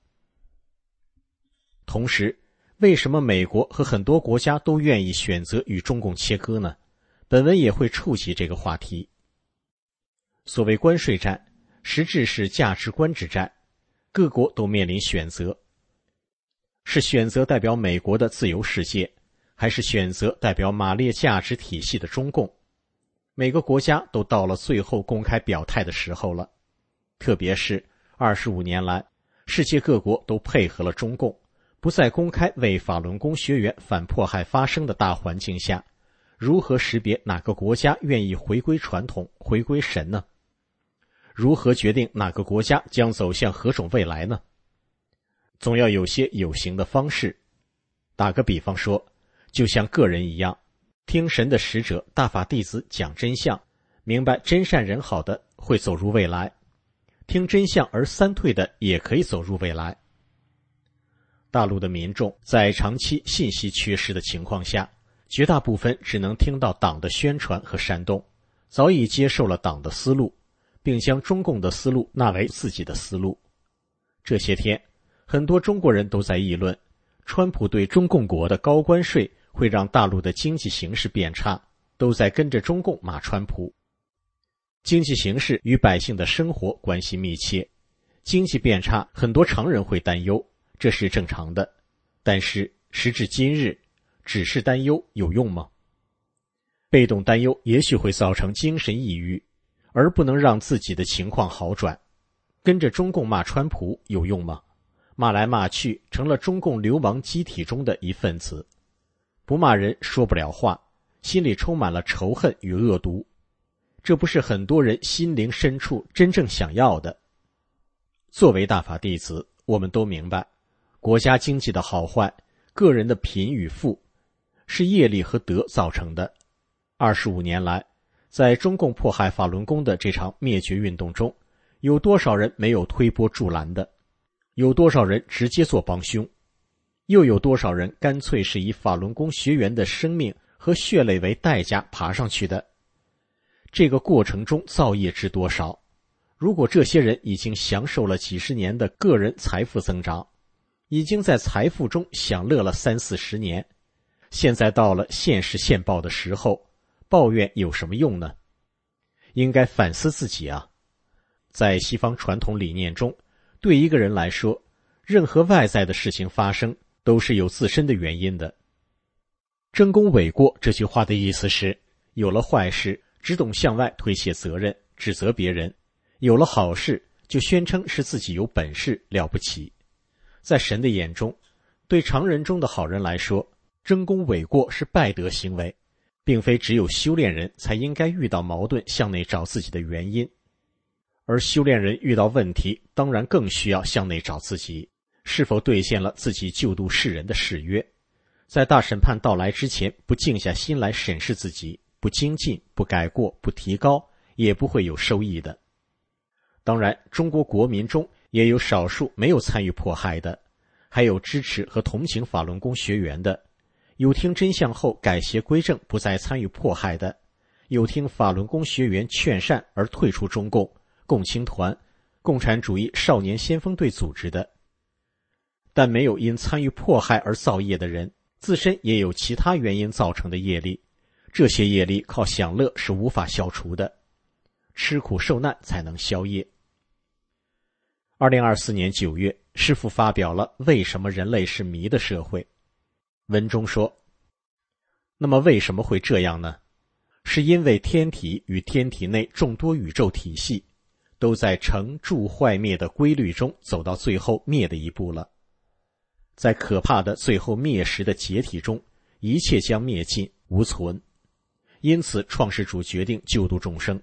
同时，为什么美国和很多国家都愿意选择与中共切割呢？本文也会触及这个话题。所谓关税战，实质是价值观之战，各国都面临选择，是选择代表美国的自由世界，还是选择代表马列价值体系的中共？每个国家都到了最后公开表态的时候了，特别是二十五年来，世界各国都配合了中共，不再公开为法轮功学员反迫害发声的大环境下，如何识别哪个国家愿意回归传统、回归神呢？如何决定哪个国家将走向何种未来呢？总要有些有形的方式。打个比方说，就像个人一样，听神的使者大法弟子讲真相，明白真善人好的会走入未来，听真相而三退的也可以走入未来。大陆的民众在长期信息缺失的情况下，绝大部分只能听到党的宣传和煽动，早已接受了党的思路，并将中共的思路纳为自己的思路。这些天，很多中国人都在议论，川普对中共国的高关税会让大陆的经济形势变差，都在跟着中共骂川普。经济形势与百姓的生活关系密切，经济变差，很多常人会担忧，这是正常的。但是时至今日，只是担忧有用吗？被动担忧也许会造成精神抑郁，而不能让自己的情况好转。跟着中共骂川普有用吗？骂来骂去，成了中共流氓机体中的一份子。不骂人说不了话，心里充满了仇恨与恶毒，这不是很多人心灵深处真正想要的。作为大法弟子，我们都明白，国家经济的好坏，个人的贫与富，是业力和德造成的。二十五年来，在中共迫害法轮功的这场灭绝运动中，有多少人没有推波助澜的？有多少人直接做帮凶？又有多少人干脆是以法轮功学员的生命和血泪为代价爬上去的？这个过程中造业知多少？如果这些人已经享受了几十年的个人财富增长，已经在财富中享乐了三四十年，现在到了现实现报的时候，抱怨有什么用呢？应该反思自己啊！在西方传统理念中，对一个人来说，任何外在的事情发生都是有自身的原因的。争功诿过这句话的意思是，有了坏事只懂向外推卸责任，指责别人，有了好事就宣称是自己有本事，了不起。在神的眼中，对常人中的好人来说，争功诿过是败德行为，并非只有修炼人才应该遇到矛盾向内找自己的原因。而修炼人遇到问题，当然更需要向内找自己，是否兑现了自己救度世人的誓约。在大审判到来之前，不静下心来审视自己，不精进，不改过，不提高，也不会有收益的。当然，中国国民中也有少数没有参与迫害的，还有支持和同情法轮功学员的，有听真相后改邪归正不再参与迫害的，有听法轮功学员劝善而退出中共、共青团、共产主义少年先锋队组织的。但没有因参与迫害而造业的人，自身也有其他原因造成的业力，这些业力靠享乐是无法消除的，吃苦受难才能消业。二零二四年九月，师父发表了《为什么人类是迷的社会》文中说，那么为什么会这样呢？是因为天体与天体内众多宇宙体系都在成住坏灭的规律中走到最后灭的一步了。在可怕的最后灭时的解体中，一切将灭尽无存，因此创世主决定救度众生。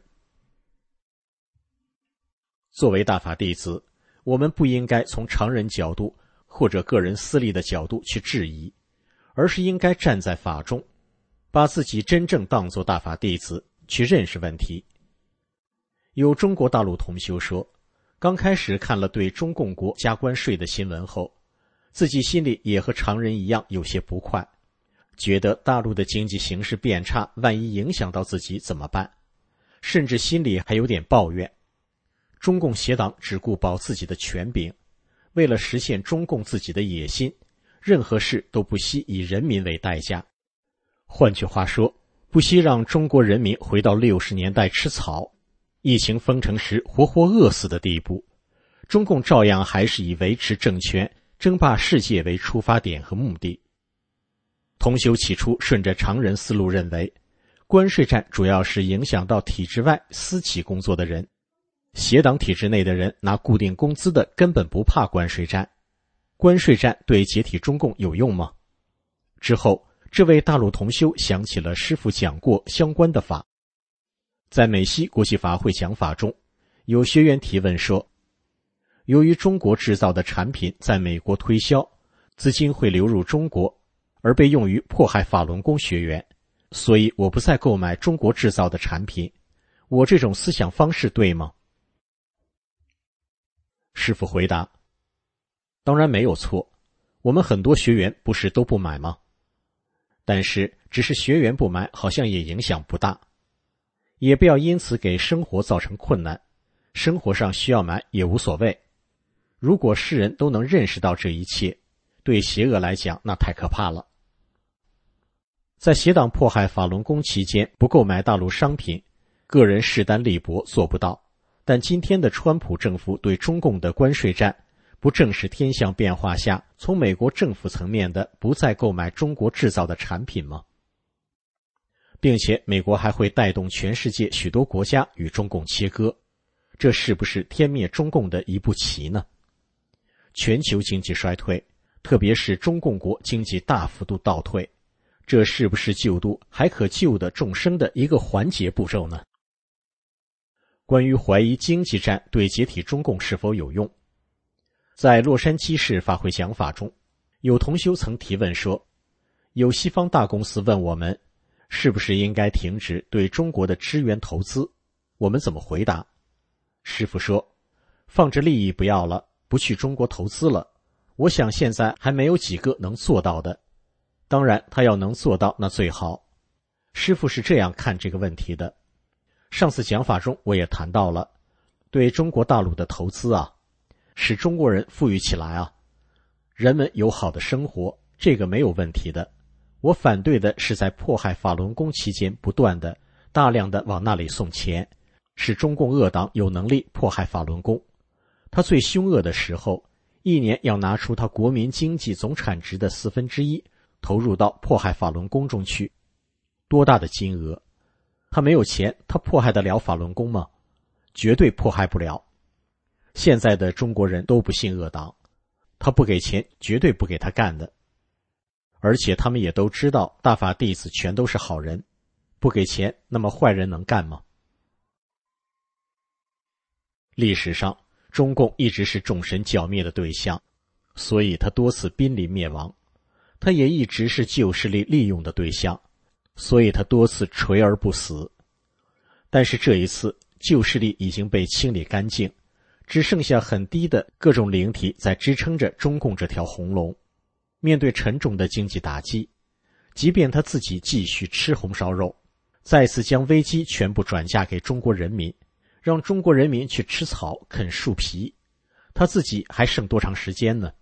作为大法弟子，我们不应该从常人角度或者个人私利的角度去质疑，而是应该站在法中，把自己真正当作大法弟子去认识问题。有中国大陆同修说，刚开始看了对中共国加关税的新闻后，自己心里也和常人一样有些不快，觉得大陆的经济形势变差，万一影响到自己怎么办？甚至心里还有点抱怨。 中共邪党只顾保自己的权柄，为了实现中共自己的野心，任何事都不惜以人民为代价。换句话说，不惜让中国人民回到六十年代吃草、疫情封城时活活饿死的地步，中共照样还是以维持政权、争霸世界为出发点和目的。同修起初顺着常人思路认为，关税战主要是影响到体制外私企工作的人，邪党体制内的人拿固定工资的根本不怕关税战。关税战对解体中共有用吗？之后，这位大陆同修想起了师父讲过相关的法。在美西国际法会讲法中，有学员提问说，由于中国制造的产品在美国推销，资金会流入中国，而被用于迫害法轮功学员，所以我不再购买中国制造的产品，我这种思想方式对吗？师父回答，当然没有错，我们很多学员不是都不买吗？但是只是学员不买，好像也影响不大，也不要因此给生活造成困难，生活上需要买也无所谓。如果世人都能认识到这一切，对邪恶来讲那太可怕了。在邪党迫害法轮功期间不购买大陆商品，个人势单力薄做不到，但今天的川普政府对中共的关税战，不正是天象变化下从美国政府层面的不再购买中国制造的产品吗？并且美国还会带动全世界许多国家与中共切割，这是不是天灭中共的一步棋呢？全球经济衰退，特别是中共国经济大幅度倒退，这是不是救度还可救的众生的一个环节步骤呢？关于怀疑经济战对解体中共是否有用，在洛杉矶市法会讲法中，有同修曾提问说，有西方大公司问我们，是不是应该停止对中国的支援投资？我们怎么回答？师父说，放着利益不要了，不去中国投资了，我想现在还没有几个能做到的。当然他要能做到那最好。师父是这样看这个问题的。上次讲法中我也谈到了，对中国大陆的投资啊，使中国人富裕起来啊，人们有好的生活，这个没有问题的。我反对的是在迫害法轮功期间不断的大量的往那里送钱，使中共恶党有能力迫害法轮功。他最凶恶的时候，一年要拿出他国民经济总产值的四分之一投入到迫害法轮功中去，多大的金额？他没有钱，他迫害得了法轮功吗？绝对迫害不了。现在的中国人都不信恶党，他不给钱，绝对不给他干的。而且他们也都知道大法弟子全都是好人，不给钱，那么坏人能干吗？历史上中共一直是众神剿灭的对象，所以他多次濒临灭亡。他也一直是旧势力利用的对象，所以他多次垂而不死。但是这一次旧势力已经被清理干净，只剩下很低的各种灵体在支撑着中共这条红龙。面对沉重的经济打击，即便他自己继续吃红烧肉，再次将危机全部转嫁给中国人民，让中国人民去吃草啃树皮，他自己还剩多长时间呢？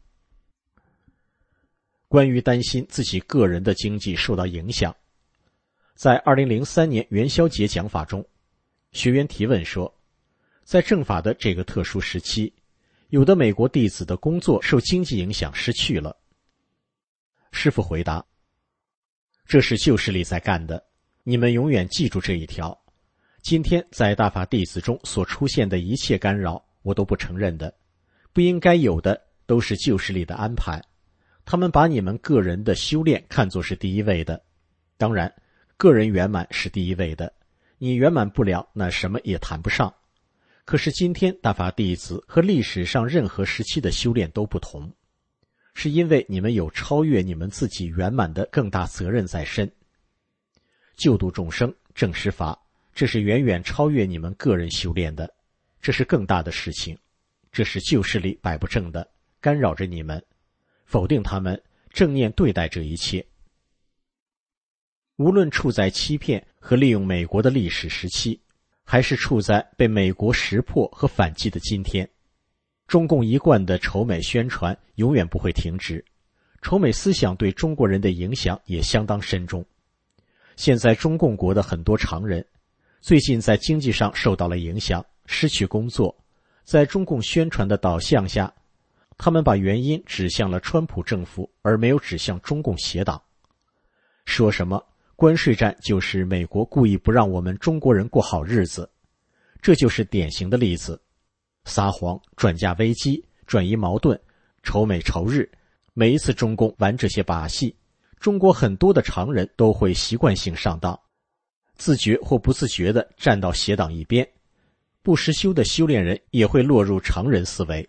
关于担心自己个人的经济受到影响，在二零零三年元宵节讲法中，学员提问说，在正法的这个特殊时期，有的美国弟子的工作受经济影响失去了。师父回答，这是旧势力在干的，你们永远记住这一条。今天在大法弟子中所出现的一切干扰，我都不承认的，不应该有的都是旧势力的安排。他们把你们个人的修炼看作是第一位的，当然个人圆满是第一位的，你圆满不了，那什么也谈不上。可是今天大法弟子和历史上任何时期的修炼都不同，是因为你们有超越你们自己圆满的更大责任在身。救度众生正实法，这是远远超越你们个人修炼的，这是更大的事情，这是旧势力摆不正的，干扰着你们，否定他们，正念对待这一切。无论处在欺骗和利用美国的历史时期， 还是处在被美国识破和反击的今天。中共一贯的仇美宣传永远不会停止，仇美思想对中国人的影响也相当深重。现在中共国的很多常人最近在经济上受到了影响，失去工作，在中共宣传的导向下，他们把原因指向了川普政府，而没有指向中共邪党。说什么关税战就是美国故意不让我们中国人过好日子，这就是典型的例子。撒谎、转嫁危机、转移矛盾、仇美仇日，每一次中共玩这些把戏，中国很多的常人都会习惯性上当，自觉或不自觉地站到邪党一边，不实修的修炼人也会落入常人思维。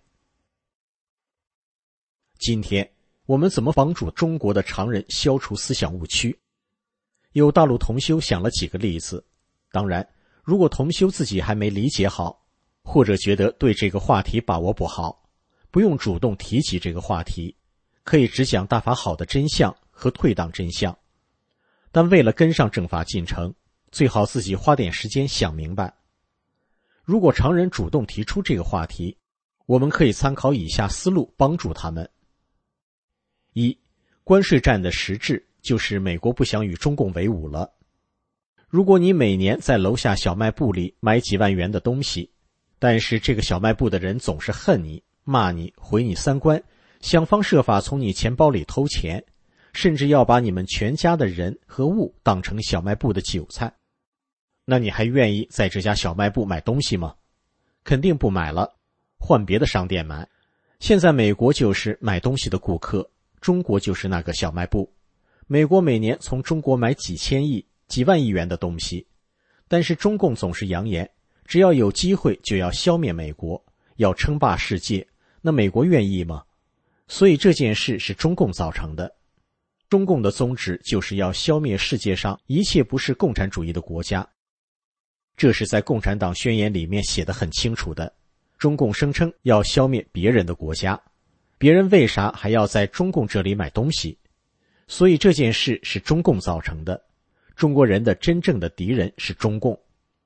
今天我们怎么帮助中国的常人消除思想误区？有大陆同修想了几个例子，当然如果同修自己还没理解好，或者觉得对这个话题把握不好，不用主动提起这个话题，可以只讲大法好的真相和退党真相。但为了跟上正法进程，最好自己花点时间想明白。如果常人主动提出这个话题，我们可以参考以下思路帮助他们。一、关税战的实质就是美国不想与中共为伍了。如果你每年在楼下小卖部里买几万元的东西，但是这个小卖部的人总是恨你、骂你、毁你三观，想方设法从你钱包里偷钱，甚至要把你们全家的人和物当成小卖部的韭菜，那你还愿意在这家小卖部买东西吗？肯定不买了，换别的商店买。现在美国就是买东西的顾客，中国就是那个小卖部。美国每年从中国买几千亿、几万亿元的东西，但是中共总是扬言只要有机会就要消灭美国，要称霸世界，那美国愿意吗？所以这件事是中共造成的。中共的宗旨就是要消灭世界上一切不是共产主义的国家，这是在共产党宣言里面写得很清楚的。中共声称要消灭别人的国家，别人为啥还要在中共这里买东西？所以这件事是中共造成的，中国人的真正的敌人是中共。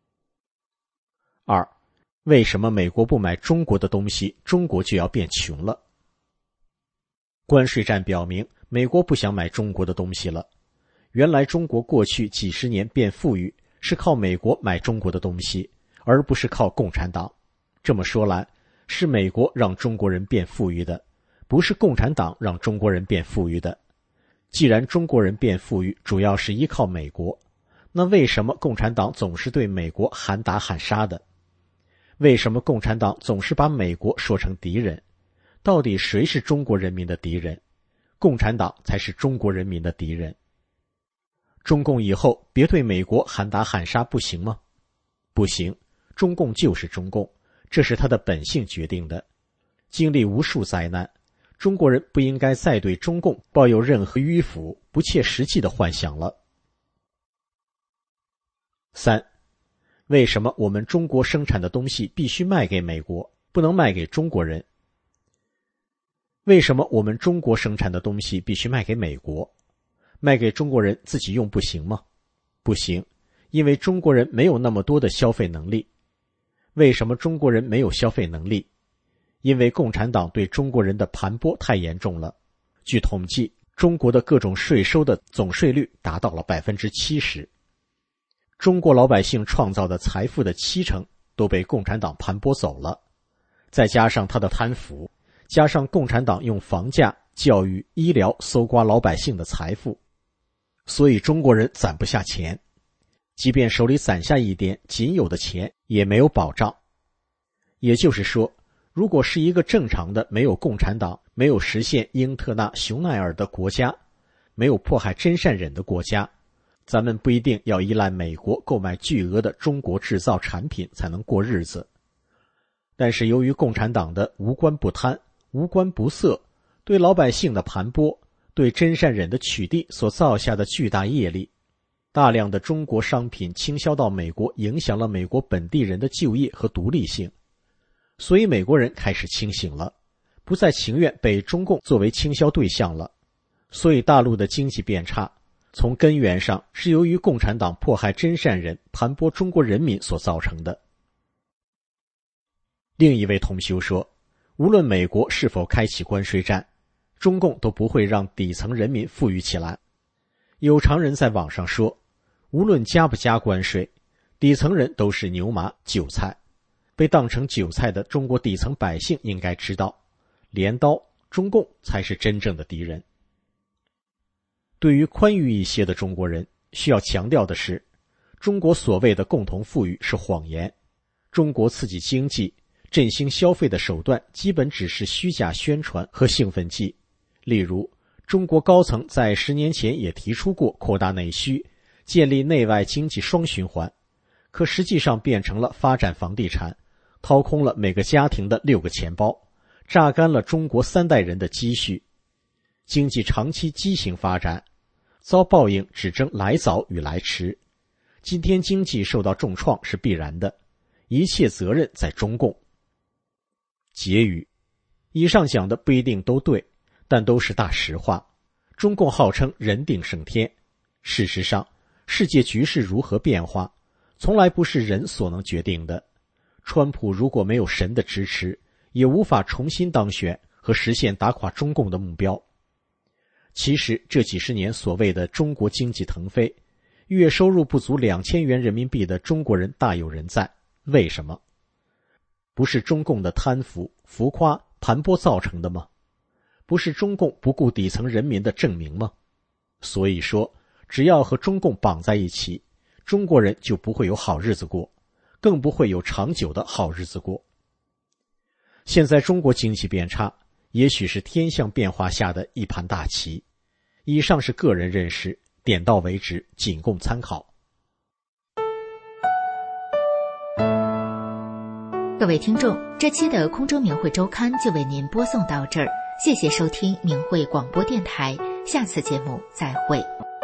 二、为什么美国不买中国的东西，中国就要变穷了？关税战表明，美国不想买中国的东西了。原来中国过去几十年变富裕，是靠美国买中国的东西，而不是靠共产党。这么说来，是美国让中国人变富裕的，不是共产党让中国人变富裕的。既然中国人变富裕主要是依靠美国，那为什么共产党总是对美国喊打喊杀的？为什么共产党总是把美国说成敌人？到底谁是中国人民的敌人？共产党才是中国人民的敌人。中共以后别对美国喊打喊杀不行吗？不行，中共就是中共，这是他的本性决定的。经历无数灾难，中国人不应该再对中共抱有任何迂腐、不切实际的幻想了。三、为什么我们中国生产的东西必须卖给美国，不能卖给中国人？为什么我们中国生产的东西必须卖给美国？卖给中国人自己用不行吗？不行，因为中国人没有那么多的消费能力。为什么中国人没有消费能力？因为共产党对中国人的盘剥太严重了。据统计，中国的各种税收的总税率达到了 百分之七十。中国老百姓创造的财富的七成都被共产党盘剥走了，再加上他的贪腐，加上共产党用房价、教育、医疗搜刮老百姓的财富，所以中国人攒不下钱，即便手里攒下一点仅有的钱也没有保障。也就是说，如果是一个正常的没有共产党、没有实现英特纳熊奈尔的国家，没有迫害真善忍的国家，咱们不一定要依赖美国购买巨额的中国制造产品才能过日子。但是由于共产党的无官不贪、无官不色，对老百姓的盘剥，对真善忍的取缔所造下的巨大业力，大量的中国商品倾销到美国，影响了美国本地人的就业和独立性。所以美国人开始清醒了，不再情愿被中共作为倾销对象了。所以大陆的经济变差， 从根源上是由于共产党迫害真善人、盘剥中国人民所造成的。另一位同修说，无论美国是否开启关税战，中共都不会让底层人民富裕起来。有常人在网上说，无论加不加关税，底层人都是牛马韭菜。被当成韭菜的中国底层百姓应该知道，镰刀中共才是真正的敌人。对于宽裕一些的中国人，需要强调的是，中国所谓的共同富裕是谎言，中国刺激经济、振兴消费的手段基本只是虚假宣传和兴奋剂。例如，中国高层在十年前也提出过扩大内需，建立内外经济双循环，可实际上变成了发展房地产，掏空了每个家庭的六个钱包，榨干了中国三代人的积蓄。经济长期畸形发展，遭报应只争来早与来迟。今天经济受到重创是必然的，一切责任在中共。结语，以上讲的不一定都对，但都是大实话。中共号称人定胜天，事实上，世界局势如何变化，从来不是人所能决定的。川普如果没有神的支持，也无法重新当选和实现打垮中共的目标。其实这几十年所谓的中国经济腾飞，月收入不足两千元人民币的中国人大有人在。为什么？不是中共的贪腐、浮夸、盘剥造成的吗？不是中共不顾底层人民的证明吗？所以说，只要和中共绑在一起，中国人就不会有好日子过，更不会有长久的好日子过。现在中国经济变差，也许是天象变化下的一盘大棋。以上是个人认识，点到为止，仅供参考。 各位听众，这期的空中明慧周刊就为您播送到这儿，谢谢收听明慧广播电台，下次节目再会。